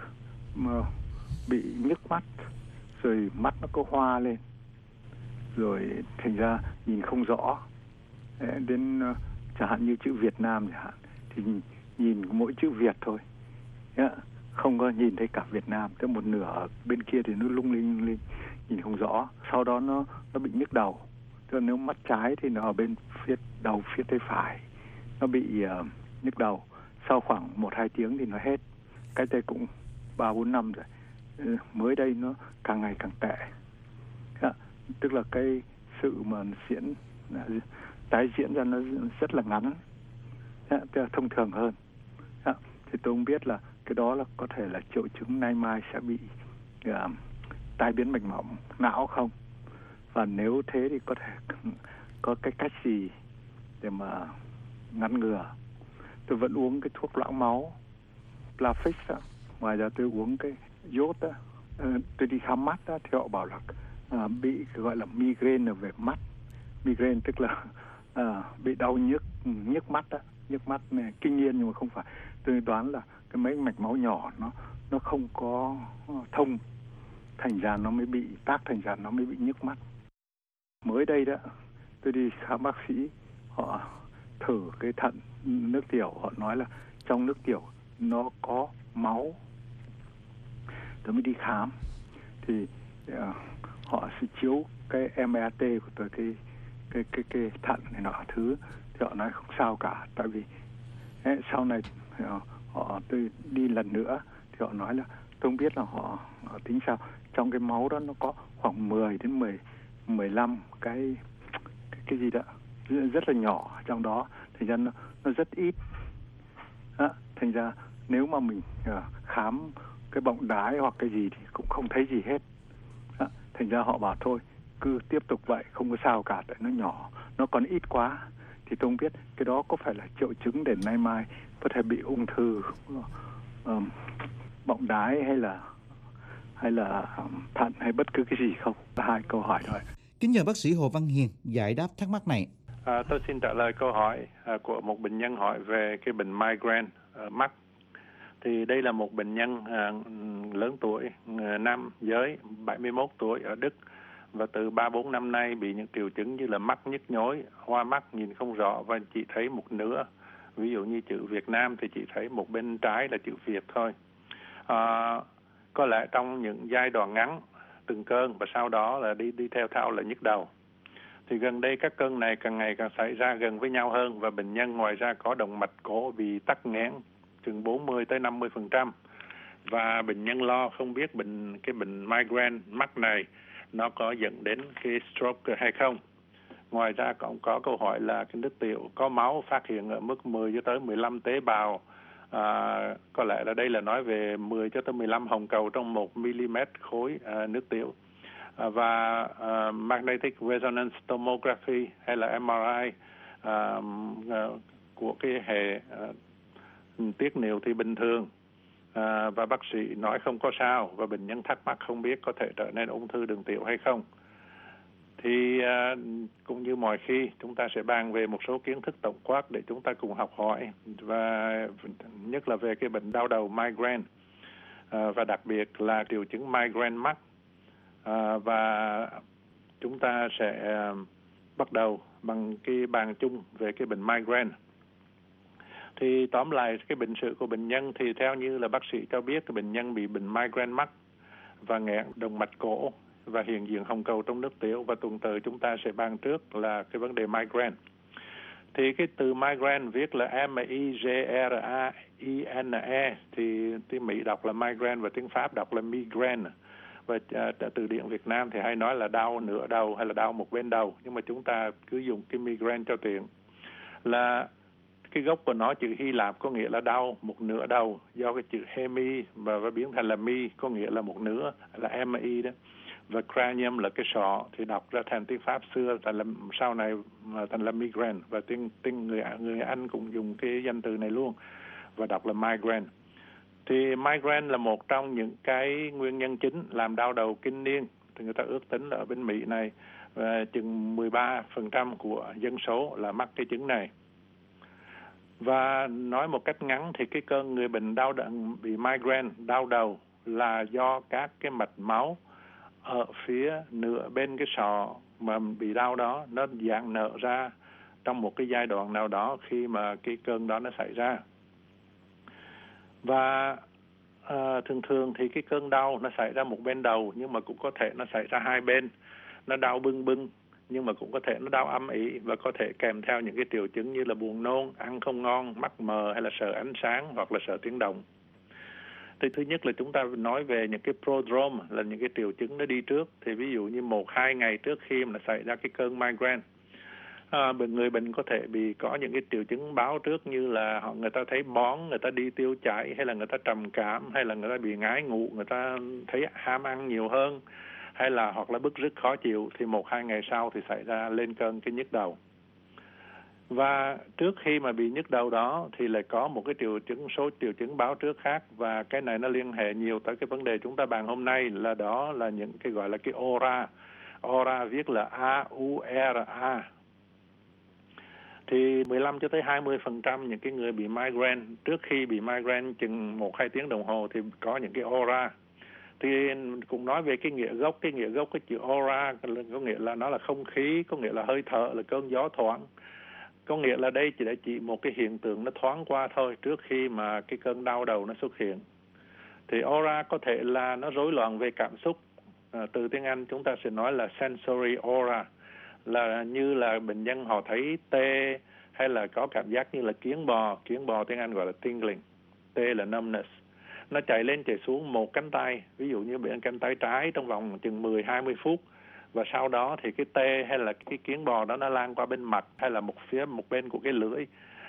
bị nhức mắt, rồi mắt nó có hoa lên, rồi thành ra nhìn không rõ. Đến chẳng hạn như chữ Việt Nam chẳng hạn, thì nhìn mỗi chữ Việt thôi, không có nhìn thấy cả Việt Nam. Tới một nửa ở bên kia thì nó lung linh, nhìn không rõ. Sau đó nó bị nhức đầu. Tức là nếu mắt trái thì nó ở bên phía đầu, phía tay phải, nó bị nhức đầu. Sau khoảng 1-2 tiếng thì nó hết. Cách đây cũng 3-4 năm rồi. Mới đây nó càng ngày càng tệ. Tức là cái sự mà tái diễn ra nó rất là ngắn, tức là thông thường hơn. Thì tôi không biết là cái đó là có thể là triệu chứng nay mai sẽ bị tai biến mạch máu não không, và nếu thế thì có thể có cái cách gì để mà ngăn ngừa. Tôi vẫn uống cái thuốc loãng máu Plavix đó. Ngoài ra tôi uống cái iốt đó. Tôi đi khám mắt đó, thì họ bảo là bị gọi là migraine về mắt. Migraine tức là bị đau nhức mắt đó. Nhức mắt này kinh niên nhưng mà không phải. Tôi đoán là cái mấy mạch máu nhỏ nó không có thông, thành ra nó mới bị tắc, thành ra nó mới bị nhức mắt. Mới đây đó, tôi đi khám bác sĩ, họ thử cái thận, nước tiểu, họ nói là trong nước tiểu nó có máu. Tôi mới đi khám thì họ sẽ chiếu cái MRT của tôi, cái thận này nọ thứ, thì họ nói không sao cả. Tại vì sau này tôi đi lần nữa thì họ nói là tôi không biết là họ tính sao, trong cái máu đó nó có khoảng 10 đến 15 cái gì đó rất là nhỏ trong đó, thành ra nó rất ít. Thành ra nếu mà mình khám cái bọng đái hoặc cái gì thì cũng không thấy gì hết. Thành ra họ bảo thôi cứ tiếp tục vậy, không có sao cả, tại nó nhỏ, nó còn ít quá. Thì tôi không biết cái đó có phải là triệu chứng để nay mai có thể bị ung thư bọng đái hay là thận hay bất cứ cái gì không. Hai câu hỏi thôi. Kính nhờ bác sĩ Hồ Văn Hiền giải đáp thắc mắc này. Tôi xin trả lời câu hỏi của một bệnh nhân hỏi về cái bệnh migraine mắt. Thì đây là một bệnh nhân lớn tuổi, nam giới, 71 tuổi ở Đức, và từ 3-4 năm nay bị những triệu chứng như là mắt nhức nhối, hoa mắt, nhìn không rõ và chỉ thấy một nửa. Ví dụ như chữ Việt Nam thì chỉ thấy một bên trái là chữ Việt thôi. Có lẽ trong những giai đoạn ngắn từng cơn và sau đó là đi theo thao là nhức đầu. Thì gần đây các cơn này càng ngày càng xảy ra gần với nhau hơn, và bệnh nhân ngoài ra có động mạch cổ bị tắc nghẽn chừng 40-50%. Và bệnh nhân lo không biết cái bệnh migraine mắt này nó có dẫn đến cái stroke hay không. Ngoài ra còn có câu hỏi là cái nước tiểu có máu phát hiện ở mức 10 cho tới 15 tế bào. Có lẽ là đây là nói về 10 cho tới 15 hồng cầu trong 1 mm khối nước tiểu. Và magnetic resonance tomography hay là MRI của cái hệ tiết niệu thì bình thường, và bác sĩ nói không có sao, và bệnh nhân thắc mắc không biết có thể trở nên ung thư đường tiểu hay không. Thì cũng như mọi khi chúng ta sẽ bàn về một số kiến thức tổng quát để chúng ta cùng học hỏi, và nhất là về cái bệnh đau đầu migraine, và đặc biệt là triệu chứng migraine mắt. Và chúng ta sẽ bắt đầu bằng cái bàn chung về cái bệnh migraine. Thì tóm lại cái bệnh sử của bệnh nhân thì theo như là bác sĩ cho biết, cái bệnh nhân bị bệnh migraine mắt và nghẽn động mạch cổ và hiện diện hồng cầu trong nước tiểu, và tuần tới chúng ta sẽ bàn trước là cái vấn đề migraine. Thì cái từ migraine viết là M-I-G-R-A-I-N-E, thì tiếng Mỹ đọc là migraine và tiếng Pháp đọc là migraine. Và từ điển Việt Nam thì hay nói là đau nửa đầu hay là đau một bên đầu, nhưng mà chúng ta cứ dùng cái migraine cho tiện. Là cái gốc của nó chữ Hy Lạp có nghĩa là đau một nửa đầu, do cái chữ hemi và biến thành là mi có nghĩa là một nửa, là mi đó. Và cranium là cái sọ, thì đọc ra thành tiếng Pháp xưa thành là sau này thành là migraine, và tiếng người Anh cũng dùng cái danh từ này luôn và đọc là migraine. Thì migraine là một trong những cái nguyên nhân chính làm đau đầu kinh niên. Thì người ta ước tính là ở bên Mỹ này chừng 13% của dân số là mắc cái chứng này. Và nói một cách ngắn thì cái cơn người bệnh bị migraine, đau đầu là do các cái mạch máu ở phía nửa bên cái sọ mà bị đau đó nó giãn nở ra trong một cái giai đoạn nào đó khi mà cái cơn đó nó xảy ra. Và thường thì cái cơn đau nó xảy ra một bên đầu, nhưng mà cũng có thể nó xảy ra hai bên. Nó đau bưng bưng, nhưng mà cũng có thể nó đau âm ỉ và có thể kèm theo những cái triệu chứng như là buồn nôn, ăn không ngon, mắt mờ hay là sợ ánh sáng hoặc là sợ tiếng động. Thì thứ nhất là chúng ta nói về những cái prodrome, là những cái triệu chứng nó đi trước. Thì ví dụ như 1-2 ngày trước khi mà xảy ra cái cơn migraine, người bệnh có thể có những cái triệu chứng báo trước như là người ta thấy bón, người ta đi tiêu chảy, hay là người ta trầm cảm, hay là người ta bị ngái ngủ, người ta thấy ham ăn nhiều hơn, hay là hoặc là bứt rứt khó chịu. Thì 1-2 ngày sau thì xảy ra lên cơn cái nhức đầu. Và trước khi mà bị nhức đầu đó thì lại có một cái số triệu chứng báo trước khác, và cái này nó liên hệ nhiều tới cái vấn đề chúng ta bàn hôm nay, là đó là những cái gọi là cái aura. Aura viết là A-U-R-A. Thì 15-20% những cái người bị migraine, trước khi bị migraine chừng 1-2 tiếng đồng hồ thì có những cái aura. Thì cũng nói về cái nghĩa gốc cái chữ aura có nghĩa là nó là không khí, có nghĩa là hơi thở, là cơn gió thoảng. Có nghĩa là đây chỉ một cái hiện tượng nó thoáng qua thôi trước khi mà cái cơn đau đầu nó xuất hiện. Thì aura có thể là nó rối loạn về cảm xúc. Từ tiếng Anh chúng ta sẽ nói là sensory aura, là như là bệnh nhân họ thấy tê, hay là có cảm giác như là kiến bò tiếng Anh gọi là tingling, tê là numbness. Nó chạy lên chạy xuống một cánh tay, ví dụ như bệnh cánh tay trái trong vòng chừng 10-20 phút. Và sau đó thì cái tê hay là cái kiến bò đó nó lan qua bên mặt hay là một bên của cái lưỡi.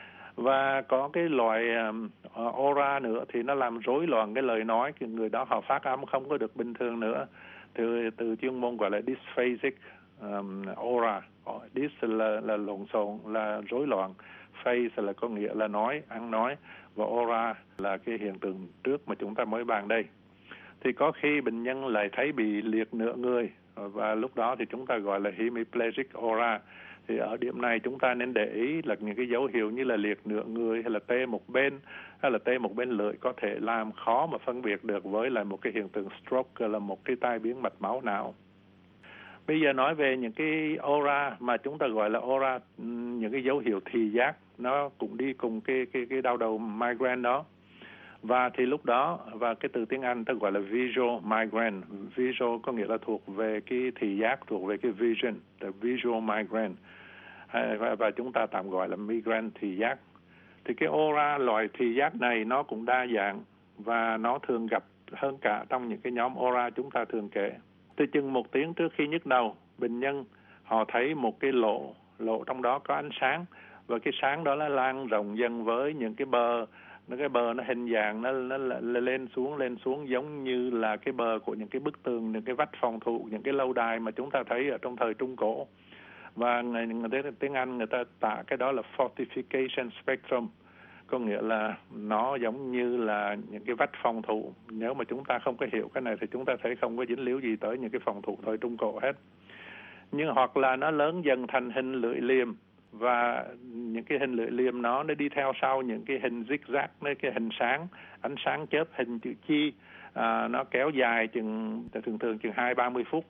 Và có cái loại aura nữa thì nó làm rối loạn cái lời nói, cái người đó họ phát âm không có được bình thường nữa. Từ chuyên môn gọi là dysphasic aura. Dys là lộn xộn, là rối loạn. Phase là có nghĩa là nói, ăn nói. Và aura là cái hiện tượng trước mà chúng ta mới bàn đây. Thì có khi bệnh nhân lại thấy bị liệt nửa người, và lúc đó thì chúng ta gọi là hemiplegic aura. Thì ở điểm này chúng ta nên để ý là những cái dấu hiệu như là liệt nửa người, hay là tê một bên, hay là tê một bên lưỡi có thể làm khó mà phân biệt được với lại một cái hiện tượng stroke, là một cái tai biến mạch máu não. Bây giờ nói về những cái aura mà chúng ta gọi là aura, những cái dấu hiệu thị giác, nó cũng đi cùng cái đau đầu migraine đó. Và thì lúc đó, và cái từ tiếng Anh ta gọi là visual migraine. Visual có nghĩa là thuộc về cái thị giác, thuộc về cái vision, the visual migraine. Và chúng ta tạm gọi là migraine thị giác. Thì cái aura loại thị giác này nó cũng đa dạng, và nó thường gặp hơn cả trong những cái nhóm aura chúng ta thường kể. Từ chừng 1 tiếng trước khi nhức đầu, bệnh nhân họ thấy một cái lỗ trong đó có ánh sáng, và cái sáng đó nó lan rộng dần với những cái bờ. Cái bờ nó hình dạng nó lên xuống giống như là cái bờ của những cái bức tường, những cái vách phòng thủ, những cái lâu đài mà chúng ta thấy ở trong thời Trung Cổ. Và tiếng Anh người ta tả cái đó là fortification spectrum, có nghĩa là nó giống như là những cái vách phòng thủ. Nếu mà chúng ta không có hiểu cái này thì chúng ta thấy không có dính líu gì tới những cái phòng thủ thời Trung Cổ hết. Nhưng hoặc là nó lớn dần thành hình lưỡi liềm, và những cái hình lưỡi liềm nó đi theo sau những cái hình zigzag, cái hình sáng, ánh sáng chớp hình chữ chi, nó kéo dài thường chừng 20-30 phút.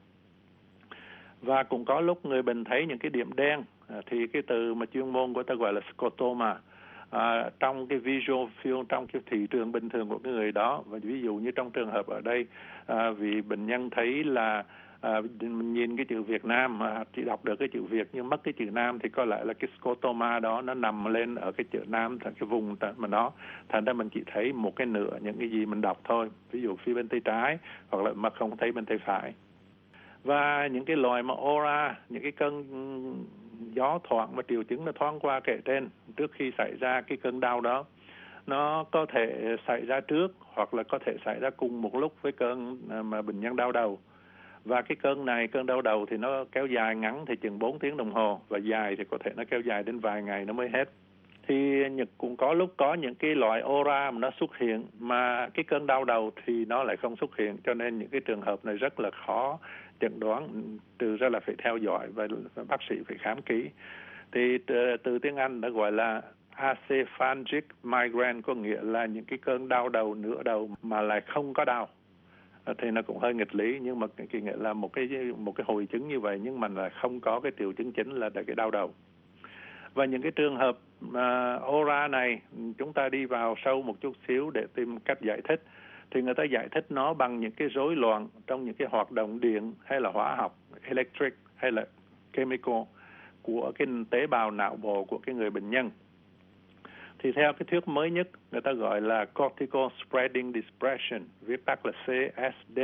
Và cũng có lúc người bệnh thấy những cái điểm đen, thì cái từ mà chuyên môn của ta gọi là scotoma, trong cái visual field, trong cái thị trường bình thường của cái người đó. Và ví dụ như trong trường hợp ở đây, vì bệnh nhân thấy là Mình nhìn cái chữ Việt Nam mà chỉ đọc được cái chữ Việt nhưng mất cái chữ Nam thì có lẽ là cái scotoma đó nó nằm lên ở cái chữ Nam, cái vùng mà nó thành ra mình chỉ thấy một cái nửa những cái gì mình đọc thôi, ví dụ phía bên tay trái hoặc là mà không thấy bên tay phải. Và những cái loài mà aura, những cái cơn gió thoảng và triệu chứng nó thoáng qua kể trên trước khi xảy ra cái cơn đau đó, nó có thể xảy ra trước hoặc là có thể xảy ra cùng một lúc với cơn mà bệnh nhân đau đầu. Và cái cơn này, cơn đau đầu thì nó kéo dài, ngắn thì chừng 4 tiếng đồng hồ, và dài thì có thể nó kéo dài đến vài ngày nó mới hết. Thì cũng có lúc có những cái loại aura mà nó xuất hiện mà cái cơn đau đầu thì nó lại không xuất hiện, cho nên những cái trường hợp này rất là khó chẩn đoán, trừ ra là phải theo dõi và bác sĩ phải khám kỹ. Thì từ tiếng Anh đã gọi là acephalgic migraine, có nghĩa là những cái cơn đau đầu nửa đầu mà lại không có đau. Thì nó cũng hơi nghịch lý, nhưng mà cái nghĩa là một cái hội chứng như vậy nhưng mà là không có cái triệu chứng chính là cái đau đầu. Và những cái trường hợp aura này chúng ta đi vào sâu một chút xíu để tìm cách giải thích, thì người ta giải thích nó bằng những cái rối loạn trong những cái hoạt động điện hay là hóa học, electric hay là chemical của cái tế bào não bộ của cái người bệnh nhân. Thì theo cái thuyết mới nhất, người ta gọi là cortical spreading depression, viết tắt là CSD.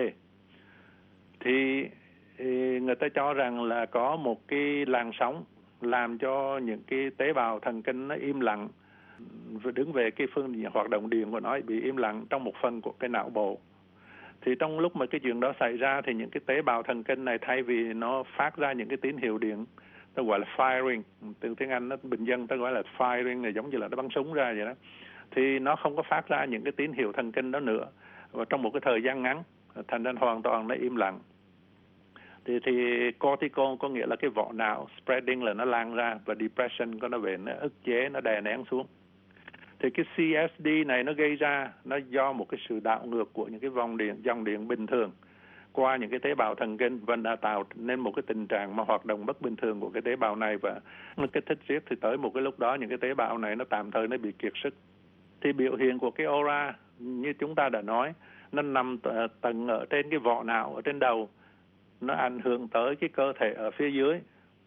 Thì người ta cho rằng là có một cái làn sóng làm cho những cái tế bào thần kinh nó im lặng, đứng về cái phương diện hoạt động điện của nó bị im lặng trong một phần của cái não bộ. Thì trong lúc mà cái chuyện đó xảy ra thì những cái tế bào thần kinh này thay vì nó phát ra những cái tín hiệu điện, ta gọi là firing, từ tiếng Anh nó bình dân ta gọi là firing, là giống như là nó bắn súng ra vậy đó, thì nó không có phát ra những cái tín hiệu thần kinh đó nữa, và trong một cái thời gian ngắn thành ra hoàn toàn nó im lặng. Thì cortical có nghĩa là cái vỏ não, spreading là nó lan ra, và depression có nó về nó ức chế, nó đè nén xuống. Thì cái CSD này nó gây ra, nó do một cái sự đảo ngược của những cái dòng điện bình thường qua những cái tế bào thần kinh, và đã tạo nên một cái tình trạng mà hoạt động bất bình thường của cái tế bào này, và nó kích thích riết, thì tới một cái lúc đó những cái tế bào này nó tạm thời nó bị kiệt sức. Thì biểu hiện của cái aura như chúng ta đã nói, nó nằm tầng ở trên cái vỏ não ở trên đầu, nó ảnh hưởng tới cái cơ thể ở phía dưới.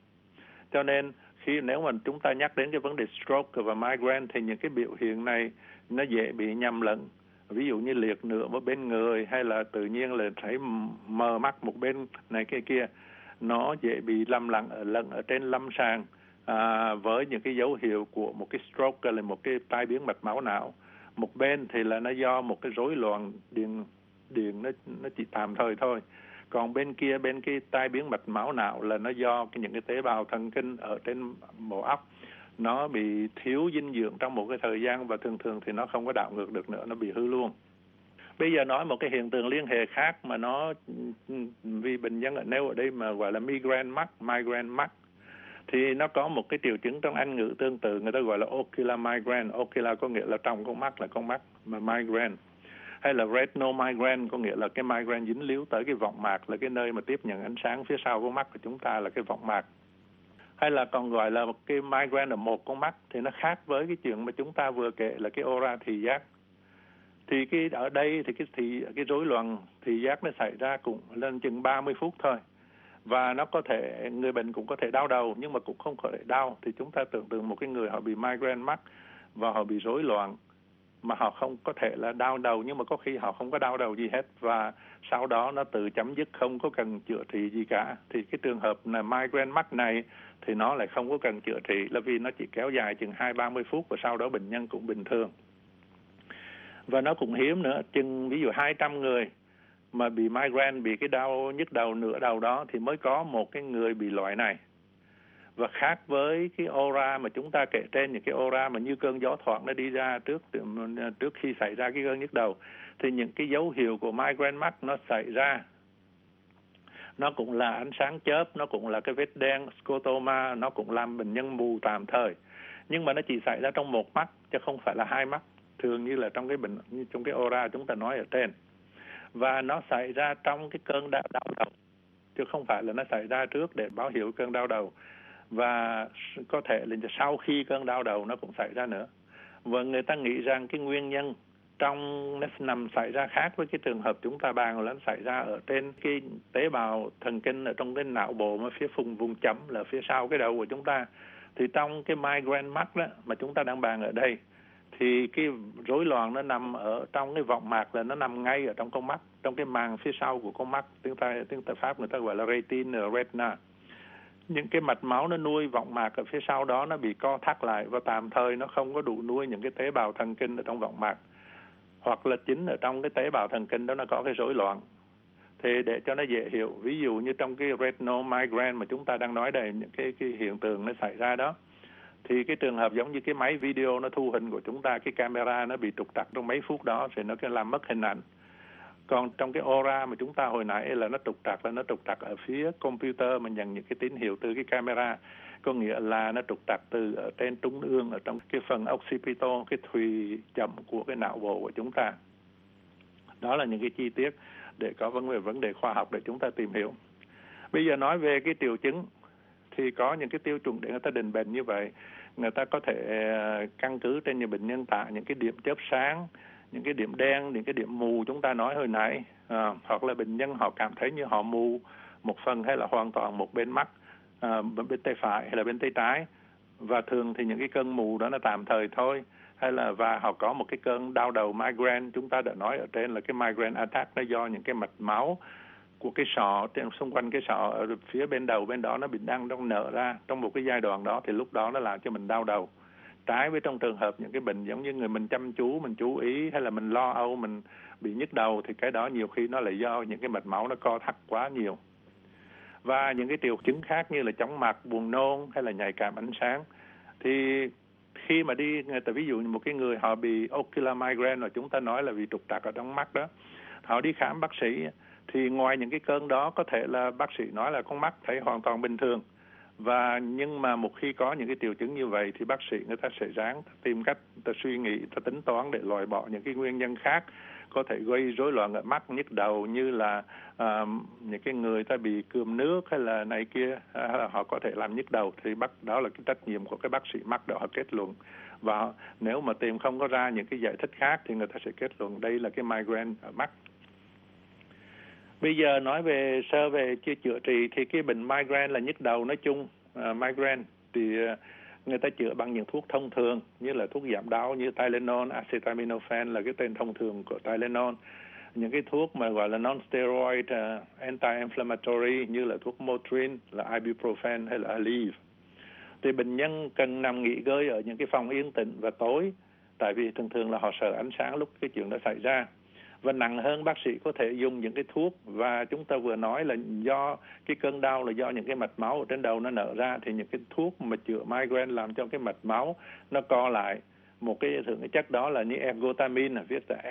Cho nên nếu mà chúng ta nhắc đến cái vấn đề stroke và migraine thì những cái biểu hiện này nó dễ bị nhầm lẫn. Ví dụ như liệt nửa một bên người, hay là tự nhiên là thấy mờ mắt một bên này kia, nó dễ bị lầm lẫn ở trên lâm sàng với những cái dấu hiệu của một cái stroke, là một cái tai biến mạch máu não. Một bên thì là nó do một cái rối loạn điện nó chỉ tạm thời thôi. Còn bên kia, bên cái tai biến mạch máu não là nó do những cái tế bào thần kinh ở trên bộ óc nó bị thiếu dinh dưỡng trong một cái thời gian, và thường thì nó không có đảo ngược được nữa, nó bị hư luôn. Bây giờ nói một cái hiện tượng liên hệ khác mà nó vì bệnh nhân nêu ở đây mà gọi là migraine mắt, thì nó có một cái triệu chứng trong Anh ngữ tương tự, người ta gọi là ocular migraine. Ocular có nghĩa là trong con mắt, là con mắt, mà migraine. Hay là retinal migraine có nghĩa là cái migraine dính líu tới cái võng mạc, là cái nơi mà tiếp nhận ánh sáng phía sau con mắt của chúng ta, là cái võng mạc. Hay là còn gọi là một cái migraine ở một con mắt, thì nó khác với cái chuyện mà chúng ta vừa kể là cái aura thị giác. Thì cái ở đây thì cái rối loạn thị giác nó xảy ra cũng lên chừng 30 phút thôi. Và nó có thể, người bệnh cũng có thể đau đầu nhưng mà cũng không có thể đau. Thì chúng ta tưởng tượng một cái người họ bị migraine mắt và họ bị rối loạn, mà họ không có thể là đau đầu, nhưng mà có khi họ không có đau đầu gì hết, và sau đó nó tự chấm dứt, không có cần chữa trị gì cả. Thì cái trường hợp là migraine mắt này thì nó lại không có cần chữa trị, là vì nó chỉ kéo dài chừng 20-30 phút và sau đó bệnh nhân cũng bình thường. Và nó cũng hiếm nữa, chừng ví dụ 200 người mà bị migraine, bị cái đau nhức đầu nửa đầu đó, thì mới có một cái người bị loại này. Và khác với cái aura mà chúng ta kể trên, những cái aura mà như cơn gió thoảng nó đi ra trước khi xảy ra cái cơn nhức đầu, thì những cái dấu hiệu của migraine mắt nó xảy ra, nó cũng là ánh sáng chớp, nó cũng là cái vết đen scotoma, nó cũng làm bệnh nhân mù tạm thời, nhưng mà nó chỉ xảy ra trong một mắt chứ không phải là hai mắt, thường như là trong cái aura chúng ta nói ở trên. Và nó xảy ra trong cái cơn đau đầu, chứ không phải là nó xảy ra trước để báo hiệu cơn đau đầu. Và có thể là sau khi cơn đau đầu nó cũng xảy ra nữa. Và người ta nghĩ rằng cái nguyên nhân nó nằm xảy ra khác với cái trường hợp chúng ta bàn là nó xảy ra ở trên cái tế bào thần kinh ở trong cái não bộ mà phía vùng chấm là phía sau cái đầu của chúng ta. Thì trong cái migraine mắt đó mà chúng ta đang bàn ở đây thì cái rối loạn nó nằm ở trong cái võng mạc, là nó nằm ngay ở trong con mắt, trong cái màng phía sau của con mắt, tiếng Pháp người ta gọi là retina. Những cái mạch máu nó nuôi võng mạc ở phía sau đó nó bị co thắt lại và tạm thời nó không có đủ nuôi những cái tế bào thần kinh ở trong võng mạc, hoặc là chính ở trong cái tế bào thần kinh đó nó có cái rối loạn. Thì để cho nó dễ hiểu, ví dụ như trong cái retinal migraine mà chúng ta đang nói đây, những cái hiện tượng nó xảy ra đó, thì cái trường hợp giống như cái máy video nó thu hình của chúng ta, cái camera nó bị trục trặc trong mấy phút đó thì nó làm mất hình ảnh. Còn trong cái aura mà chúng ta hồi nãy là nó trục trặc ở phía computer mà nhận những cái tín hiệu từ cái camera, có nghĩa là nó trục trặc từ ở trên trung ương, ở trong cái phần occipital, cái thùy chậm của cái não bộ của chúng ta. Đó là những cái chi tiết để có vấn đề khoa học để chúng ta tìm hiểu. Bây giờ nói về cái triệu chứng thì có những cái tiêu chuẩn để người ta định bệnh như vậy. Người ta có thể căn cứ trên những bệnh nhân tả những cái điểm chớp sáng, những cái điểm đen, những cái điểm mù chúng ta nói hồi nãy, hoặc là bệnh nhân họ cảm thấy như họ mù một phần hay là hoàn toàn một bên mắt, bên tay phải hay là bên tay trái, và thường thì những cái cơn mù đó nó tạm thời thôi, hay là và họ có một cái cơn đau đầu migraine. Chúng ta đã nói ở trên là cái migraine attack nó do những cái mạch máu của cái sọ trên xung quanh cái sọ ở phía bên đầu bên đó nó bị đang nở ra trong một cái giai đoạn đó, thì lúc đó nó làm cho mình đau đầu. Trái với trong trường hợp những cái bệnh giống như người mình chăm chú, mình chú ý, hay là mình lo âu, mình bị nhức đầu, thì cái đó nhiều khi nó lại do những cái mạch máu nó co thắt quá nhiều. Và những cái triệu chứng khác như là chóng mặt, buồn nôn hay là nhạy cảm ánh sáng, thì khi mà đi người ta, ví dụ như một cái người họ bị ocular migraine, là chúng ta nói là bị trục trặc ở trong mắt đó, họ đi khám bác sĩ thì ngoài những cái cơn đó có thể là bác sĩ nói là con mắt thấy hoàn toàn bình thường, nhưng mà một khi có những cái triệu chứng như vậy thì bác sĩ người ta sẽ ráng tìm cách, ta suy nghĩ, ta tính toán để loại bỏ những cái nguyên nhân khác có thể gây rối loạn ở mắt, nhức đầu, như là những cái người ta bị cườm nước hay là này kia, họ có thể làm nhức đầu, thì đó là cái trách nhiệm của cái bác sĩ mắt để họ kết luận. Và nếu mà tìm không có ra những cái giải thích khác thì người ta sẽ kết luận đây là cái migraine ở mắt. Bây giờ nói về chữa trị thì cái bệnh migraine là nhức đầu nói chung, migraine thì người ta chữa bằng những thuốc thông thường như là thuốc giảm đau như Tylenol, acetaminophen là cái tên thông thường của Tylenol. Những cái thuốc mà gọi là non-steroid anti-inflammatory như là thuốc Motrin, là ibuprofen hay là Aleve. Thì bệnh nhân cần nằm nghỉ ngơi ở những cái phòng yên tĩnh và tối, tại vì thường là họ sợ ánh sáng lúc cái chuyện đó xảy ra. Và nặng hơn, bác sĩ có thể dùng những cái thuốc, và chúng ta vừa nói là do cái cơn đau là do những cái mạch máu ở trên đầu nó nở ra, thì những cái thuốc mà chữa migraine làm cho cái mạch máu nó co lại. Một cái thường cái chất đó là như ergotamine, viết là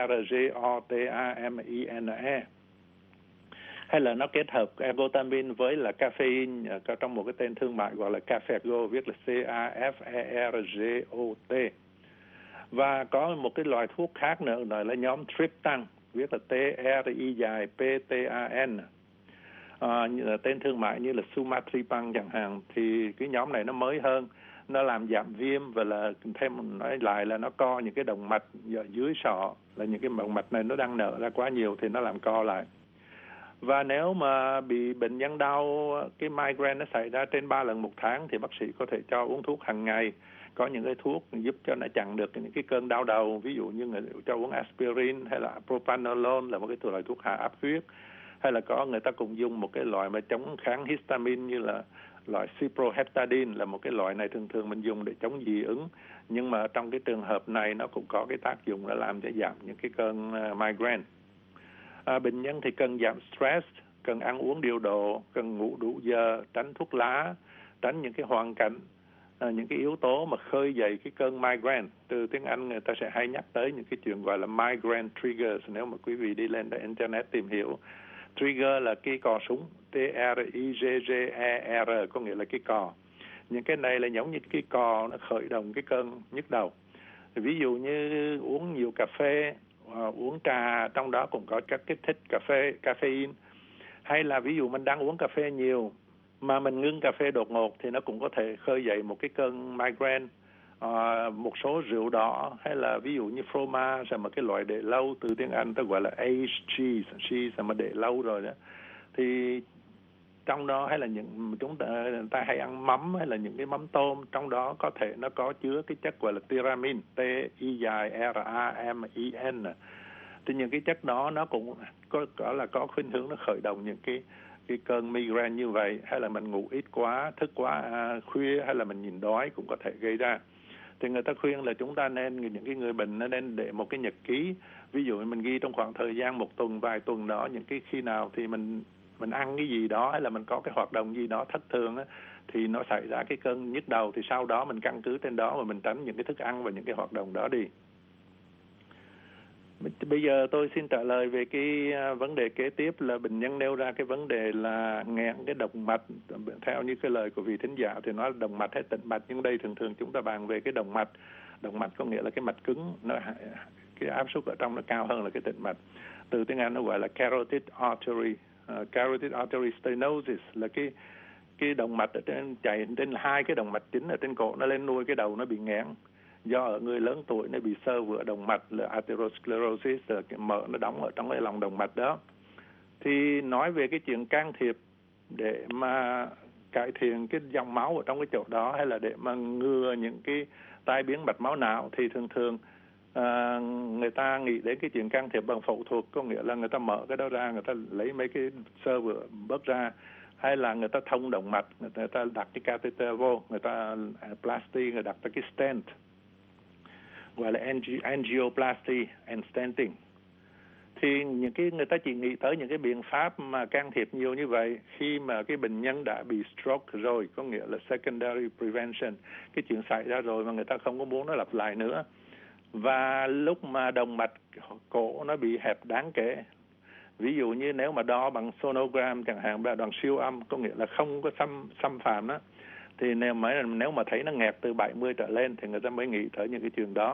ERGOTAMINE, hay là nó kết hợp ergotamine với là caffeine trong một cái tên thương mại gọi là Cafeergo, viết là CAFERGOT. Và có một cái loại thuốc khác nữa gọi là nhóm triptan, viết là TRIPTAN, tên thương mại như là Sumatriptan chẳng hạn. Thì cái nhóm này nó mới hơn, nó làm giảm viêm, và là thêm nói lại là nó co những cái động mạch ở dưới sọ, là những cái động mạch này nó đang nở ra quá nhiều thì nó làm co lại. Và nếu mà bị bệnh nhân đau cái migraine nó xảy ra trên 3 lần một tháng thì bác sĩ có thể cho uống thuốc hàng ngày. Có những cái thuốc giúp cho nó chặn được những cái cơn đau đầu, ví dụ như người cho uống aspirin hay là propranolol là một cái loại thuốc hạ áp huyết, hay là có người ta cũng dùng một cái loại mà chống kháng histamine như là loại cyproheptadine, là một cái loại này thường mình dùng để chống dị ứng, nhưng mà trong cái trường hợp này nó cũng có cái tác dụng là làm cho giảm những cái cơn migraine. Bệnh nhân thì cần giảm stress, cần ăn uống điều độ, cần ngủ đủ giờ, tránh thuốc lá, tránh những cái hoàn cảnh, những cái yếu tố mà khơi dậy cái cơn migraine. Từ tiếng Anh người ta sẽ hay nhắc tới những cái chuyện gọi là migraine triggers. Nếu mà quý vị đi lên internet tìm hiểu, trigger là cái cò súng, TRIGGER, có nghĩa là cái cò. Những cái này là giống như cái cò nó khởi động cái cơn nhức đầu. Ví dụ như uống nhiều cà phê, uống trà, trong đó cũng có các kích thích caffeine, hay là ví dụ mình đang uống cà phê nhiều mà mình ngưng cà phê đột ngột thì nó cũng có thể khơi dậy một cái cơn migraine. một số rượu đỏ hay là ví dụ như fromage mà cái loại để lâu, từ tiếng Anh ta gọi là aged cheese mà để lâu rồi đó, thì trong đó hay là những chúng ta hay ăn mắm hay là những cái mắm tôm, trong đó có thể nó có chứa cái chất gọi là tyramine, TIRAMIN. Thì những cái chất đó nó cũng có khuynh hướng nó khởi động những cái cơn migraine như vậy, hay là mình ngủ ít quá, thức quá khuya, hay là mình nhìn đói cũng có thể gây ra. Thì người ta khuyên là chúng ta nên, những cái người bệnh nó nên để một cái nhật ký, ví dụ mình ghi trong khoảng thời gian một tuần, vài tuần đó, những cái khi nào thì mình ăn cái gì đó hay là mình có cái hoạt động gì đó thất thường á, thì nó xảy ra cái cơn nhức đầu, thì sau đó mình căn cứ trên đó mà mình tránh những cái thức ăn và những cái hoạt động đó đi. Bây giờ tôi xin trả lời về cái vấn đề kế tiếp là bệnh nhân nêu ra cái vấn đề là nghẹn cái động mạch. Theo như cái lời của vị thính giả thì nói là động mạch hay tĩnh mạch, nhưng đây thường thường chúng ta bàn về cái động mạch. Động mạch có nghĩa là cái mạch cứng, cái áp suất ở trong nó cao hơn là cái tĩnh mạch. Từ tiếng Anh nó gọi là carotid artery. Carotid artery stenosis là cái động mạch ở trên chạy trên hai cái động mạch chính ở trên cổ, nó lên nuôi cái đầu nó bị nghẽn. Do ở người lớn tuổi nó bị xơ vữa động mạch là atherosclerosis, là cái mỡ nó đóng ở trong cái lòng động mạch đó. Thì nói về cái chuyện can thiệp để mà cải thiện cái dòng máu ở trong cái chỗ đó, hay là để mà ngừa những cái tai biến mạch máu não, thì thường thường người ta nghĩ đến cái chuyện can thiệp bằng phẫu thuật, có nghĩa là người ta mở cái đó ra, người ta lấy mấy cái xơ vữa bớt ra, hay là người ta thông động mạch, người ta đặt cái catheter vô, người ta plasty, người đặt cái stent, gọi là angioplasty and stenting. Thì những cái người ta chỉ nghĩ tới những cái biện pháp mà can thiệp nhiều như vậy khi mà cái bệnh nhân đã bị stroke rồi, có nghĩa là secondary prevention, cái chuyện xảy ra rồi mà người ta không có muốn nó lặp lại nữa. Và lúc mà động mạch cổ nó bị hẹp đáng kể, ví dụ như nếu mà đo bằng sonogram chẳng hạn, là đoàn siêu âm, có nghĩa là không có xâm phạm đó, thì nếu mà thấy nó nghẹt từ 70 trở lên thì người ta mới nghĩ tới những cái chuyện đó.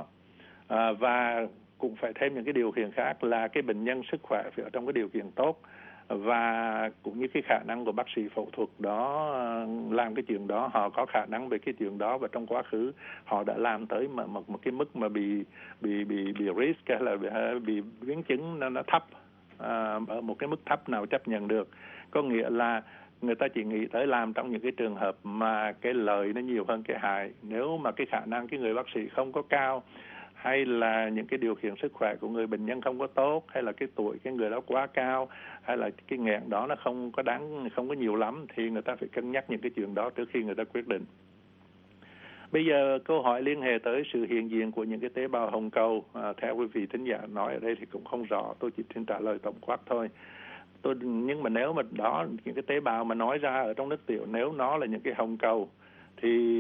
Và cũng phải thêm những cái điều kiện khác là cái bệnh nhân sức khỏe phải ở trong cái điều kiện tốt, và cũng như cái khả năng của bác sĩ phẫu thuật đó làm cái chuyện đó, họ có khả năng về cái chuyện đó, và trong quá khứ họ đã làm tới một cái mức mà bị risk hay là bị biến chứng nó thấp, ở một cái mức thấp nào chấp nhận được. Có nghĩa là người ta chỉ nghĩ tới làm trong những cái trường hợp mà cái lợi nó nhiều hơn cái hại. Nếu mà cái khả năng cái người bác sĩ không có cao, hay là những cái điều kiện sức khỏe của người bệnh nhân không có tốt, hay là cái tuổi cái người đó quá cao, hay là cái nghẹn đó nó không có nhiều lắm, thì người ta phải cân nhắc những cái chuyện đó trước khi người ta quyết định. Bây giờ câu hỏi liên hệ tới sự hiện diện của những cái tế bào hồng cầu, theo quý vị thính giả nói ở đây thì cũng không rõ, tôi chỉ xin trả lời tổng quát thôi. Nhưng mà nếu mà đó những cái tế bào mà nói ra ở trong nước tiểu, nếu nó là những cái hồng cầu thì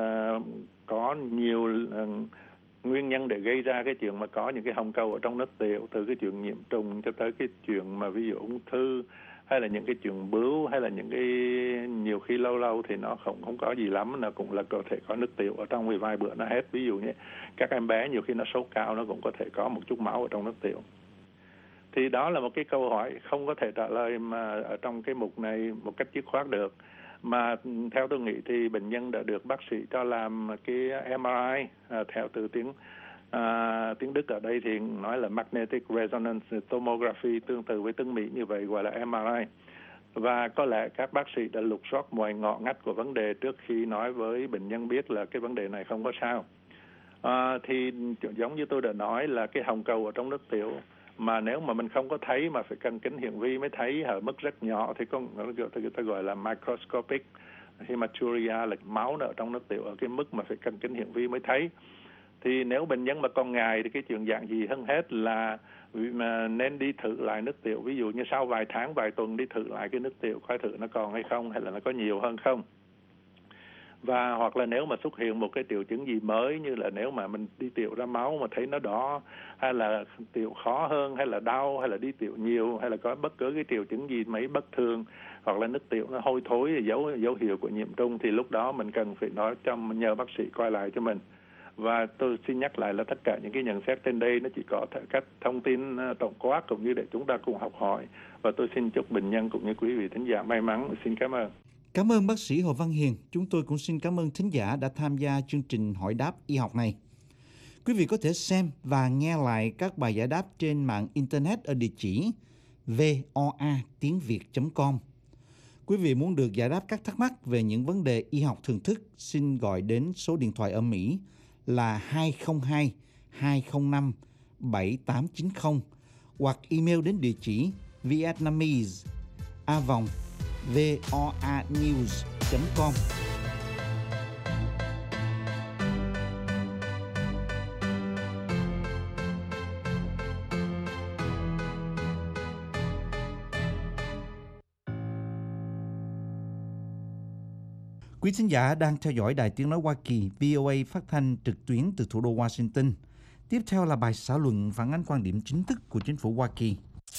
có nhiều nguyên nhân để gây ra cái chuyện mà có những cái hồng cầu ở trong nước tiểu, từ cái chuyện nhiễm trùng cho tới cái chuyện mà ví dụ ung thư, hay là những cái chuyện bướu, hay là những cái nhiều khi lâu thì nó không có gì lắm, nó cũng là có thể có nước tiểu ở trong, vì vài bữa nó hết. Ví dụ như các em bé nhiều khi nó sốt cao, nó cũng có thể có một chút máu ở trong nước tiểu. Thì đó là một cái câu hỏi không có thể trả lời mà ở trong cái mục này một cách dứt khoát được. Mà theo tôi nghĩ thì bệnh nhân đã được bác sĩ cho làm cái MRI, theo từ tiếng Đức ở đây thì nói là Magnetic Resonance Tomography, tương tự với tiếng Mỹ như vậy, gọi là MRI. Và có lẽ các bác sĩ đã lục soát mọi ngõ ngách của vấn đề trước khi nói với bệnh nhân biết là cái vấn đề này không có sao. Thì giống như tôi đã nói là cái hồng cầu ở trong nước tiểu, mà nếu mà mình không có thấy mà phải cần kính hiển vi mới thấy ở mức rất nhỏ, thì người ta gọi là microscopic hematuria, là máu ở trong nước tiểu ở cái mức mà phải cần kính hiển vi mới thấy. Thì nếu bệnh nhân mà còn ngại thì cái chuyện dạng gì hơn hết là mà nên đi thử lại nước tiểu, ví dụ như sau vài tháng, vài tuần đi thử lại cái nước tiểu, coi thử nó còn hay không, hay là nó có nhiều hơn không. Và hoặc là nếu mà xuất hiện một cái triệu chứng gì mới, như là nếu mà mình đi tiểu ra máu mà thấy nó đỏ, hay là tiểu khó hơn, hay là đau, hay là đi tiểu nhiều, hay là có bất cứ cái triệu chứng gì mấy bất thường, hoặc là nước tiểu nó hôi thối, dấu hiệu của nhiễm trùng, thì lúc đó mình cần phải nói cho nhờ bác sĩ coi lại cho mình. Và tôi xin nhắc lại là tất cả những cái nhận xét trên đây nó chỉ có các thông tin tổng quát cũng như để chúng ta cùng học hỏi. Và tôi xin chúc bệnh nhân cũng như quý vị thính giả may mắn. Xin cảm ơn. Cảm ơn bác sĩ Hồ Văn Hiền. Chúng tôi cũng xin cảm ơn thính giả đã tham gia chương trình hỏi đáp y học này. Quý vị có thể xem và nghe lại các bài giải đáp trên mạng Internet ở địa chỉ voatiengviet.com. Quý vị muốn được giải đáp các thắc mắc về những vấn đề y học thường thức, xin gọi đến số điện thoại ở Mỹ là 202-205-7890 hoặc email đến địa chỉ vietnamese@voanews.com. Quý thính giả đang theo dõi Đài Tiếng Nói Hoa Kỳ VOA phát thanh trực tuyến từ thủ đô Washington. Tiếp theo là bài xã luận phản ánh quan điểm chính thức của chính phủ Hoa Kỳ.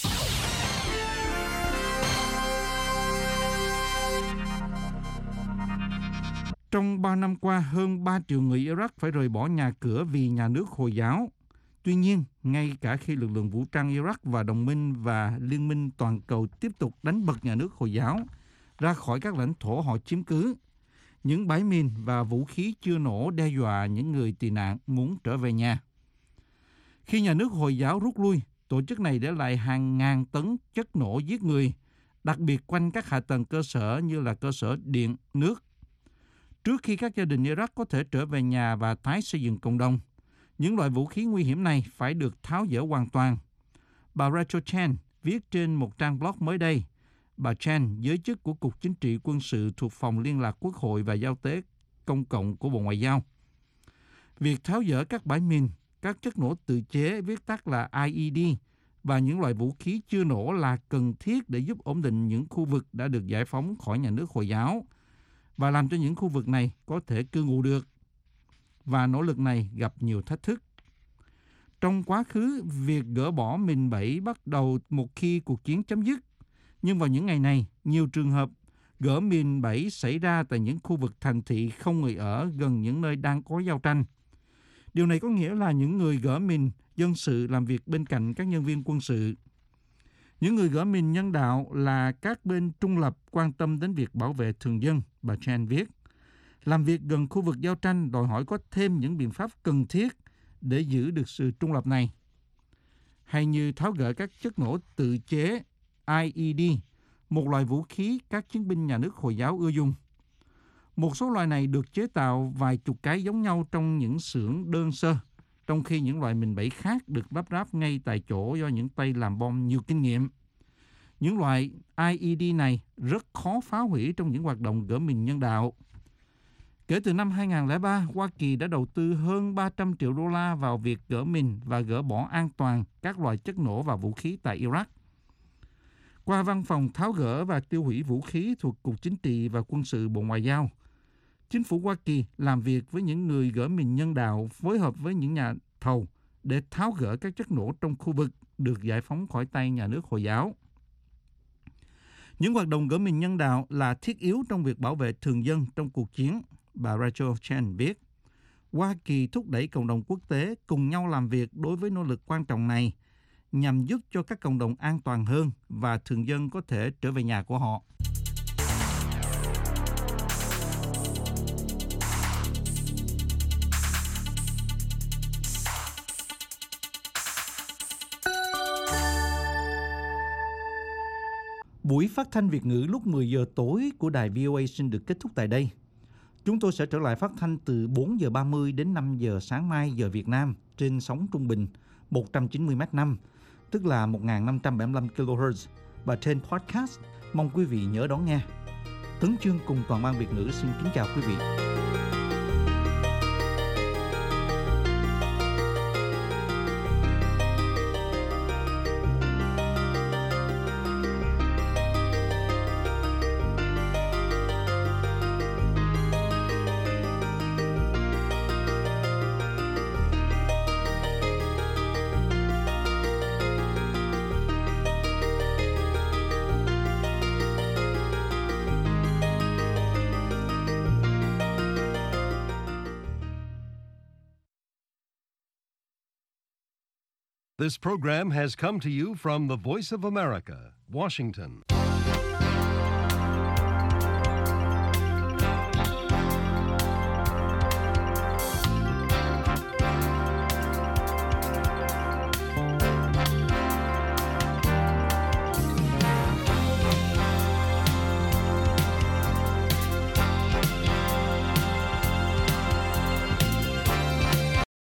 Trong 3 năm qua, hơn 3 triệu người Iraq phải rời bỏ nhà cửa vì nhà nước Hồi giáo. Tuy nhiên, ngay cả khi lực lượng vũ trang Iraq và đồng minh và liên minh toàn cầu tiếp tục đánh bật nhà nước Hồi giáo ra khỏi các lãnh thổ họ chiếm cứ, những bãi mìn và vũ khí chưa nổ đe dọa những người tị nạn muốn trở về nhà. Khi nhà nước Hồi giáo rút lui, tổ chức này để lại hàng ngàn tấn chất nổ giết người, đặc biệt quanh các hạ tầng cơ sở như là cơ sở điện, nước. Trước khi các gia đình Iraq có thể trở về nhà và tái xây dựng cộng đồng, những loại vũ khí nguy hiểm này phải được tháo dỡ hoàn toàn. Bà Rachel Chen viết trên một trang blog mới đây. Bà Chen, giới chức của Cục Chính trị Quân sự thuộc Phòng Liên lạc Quốc hội và Giao tế Công cộng của Bộ Ngoại giao. Việc tháo dỡ các bãi mìn, các chất nổ tự chế viết tắt là IED và những loại vũ khí chưa nổ là cần thiết để giúp ổn định những khu vực đã được giải phóng khỏi nhà nước Hồi giáo và làm cho những khu vực này có thể cư ngụ được. Và nỗ lực này gặp nhiều thách thức. Trong quá khứ, việc gỡ bỏ mìn bẫy bắt đầu một khi cuộc chiến chấm dứt. Nhưng vào những ngày này, nhiều trường hợp gỡ mìn bẫy xảy ra tại những khu vực thành thị không người ở gần những nơi đang có giao tranh. Điều này có nghĩa là những người gỡ mìn dân sự làm việc bên cạnh các nhân viên quân sự. Những người gỡ mìn nhân đạo là các bên trung lập quan tâm đến việc bảo vệ thường dân, bà Chen viết. Làm việc gần khu vực giao tranh đòi hỏi có thêm những biện pháp cần thiết để giữ được sự trung lập này. Hay như tháo gỡ các chất nổ tự chế IED, một loại vũ khí các chiến binh nhà nước Hồi giáo ưa dùng. Một số loại này được chế tạo vài chục cái giống nhau trong những xưởng đơn sơ, trong khi những loại mìn bẫy khác được lắp ráp ngay tại chỗ do những tay làm bom nhiều kinh nghiệm. Những loại IED này rất khó phá hủy trong những hoạt động gỡ mìn nhân đạo. Kể từ năm 2003, Hoa Kỳ đã đầu tư hơn 300 triệu đô la vào việc gỡ mìn và gỡ bỏ an toàn các loại chất nổ và vũ khí tại Iraq. Qua văn phòng tháo gỡ và tiêu hủy vũ khí thuộc Cục Chính trị và Quân sự Bộ Ngoại giao, chính phủ Hoa Kỳ làm việc với những người gỡ mìn nhân đạo, phối hợp với những nhà thầu để tháo gỡ các chất nổ trong khu vực được giải phóng khỏi tay nhà nước Hồi giáo. Những hoạt động gỡ mìn nhân đạo là thiết yếu trong việc bảo vệ thường dân trong cuộc chiến, bà Rachel Chen viết. Hoa Kỳ thúc đẩy cộng đồng quốc tế cùng nhau làm việc đối với nỗ lực quan trọng này nhằm giúp cho các cộng đồng an toàn hơn và thường dân có thể trở về nhà của họ. Buổi phát thanh Việt ngữ lúc 10 giờ tối của đài VOA xin được kết thúc tại đây. Chúng tôi sẽ trở lại phát thanh từ 4 giờ 30 đến 5 giờ sáng mai giờ Việt Nam trên sóng trung bình 190 m5, tức là 1575 kHz và trên podcast. Mong quý vị nhớ đón nghe. Tấn Chương cùng toàn ban Việt ngữ xin kính chào quý vị. This program has come to you from the Voice of America, Washington.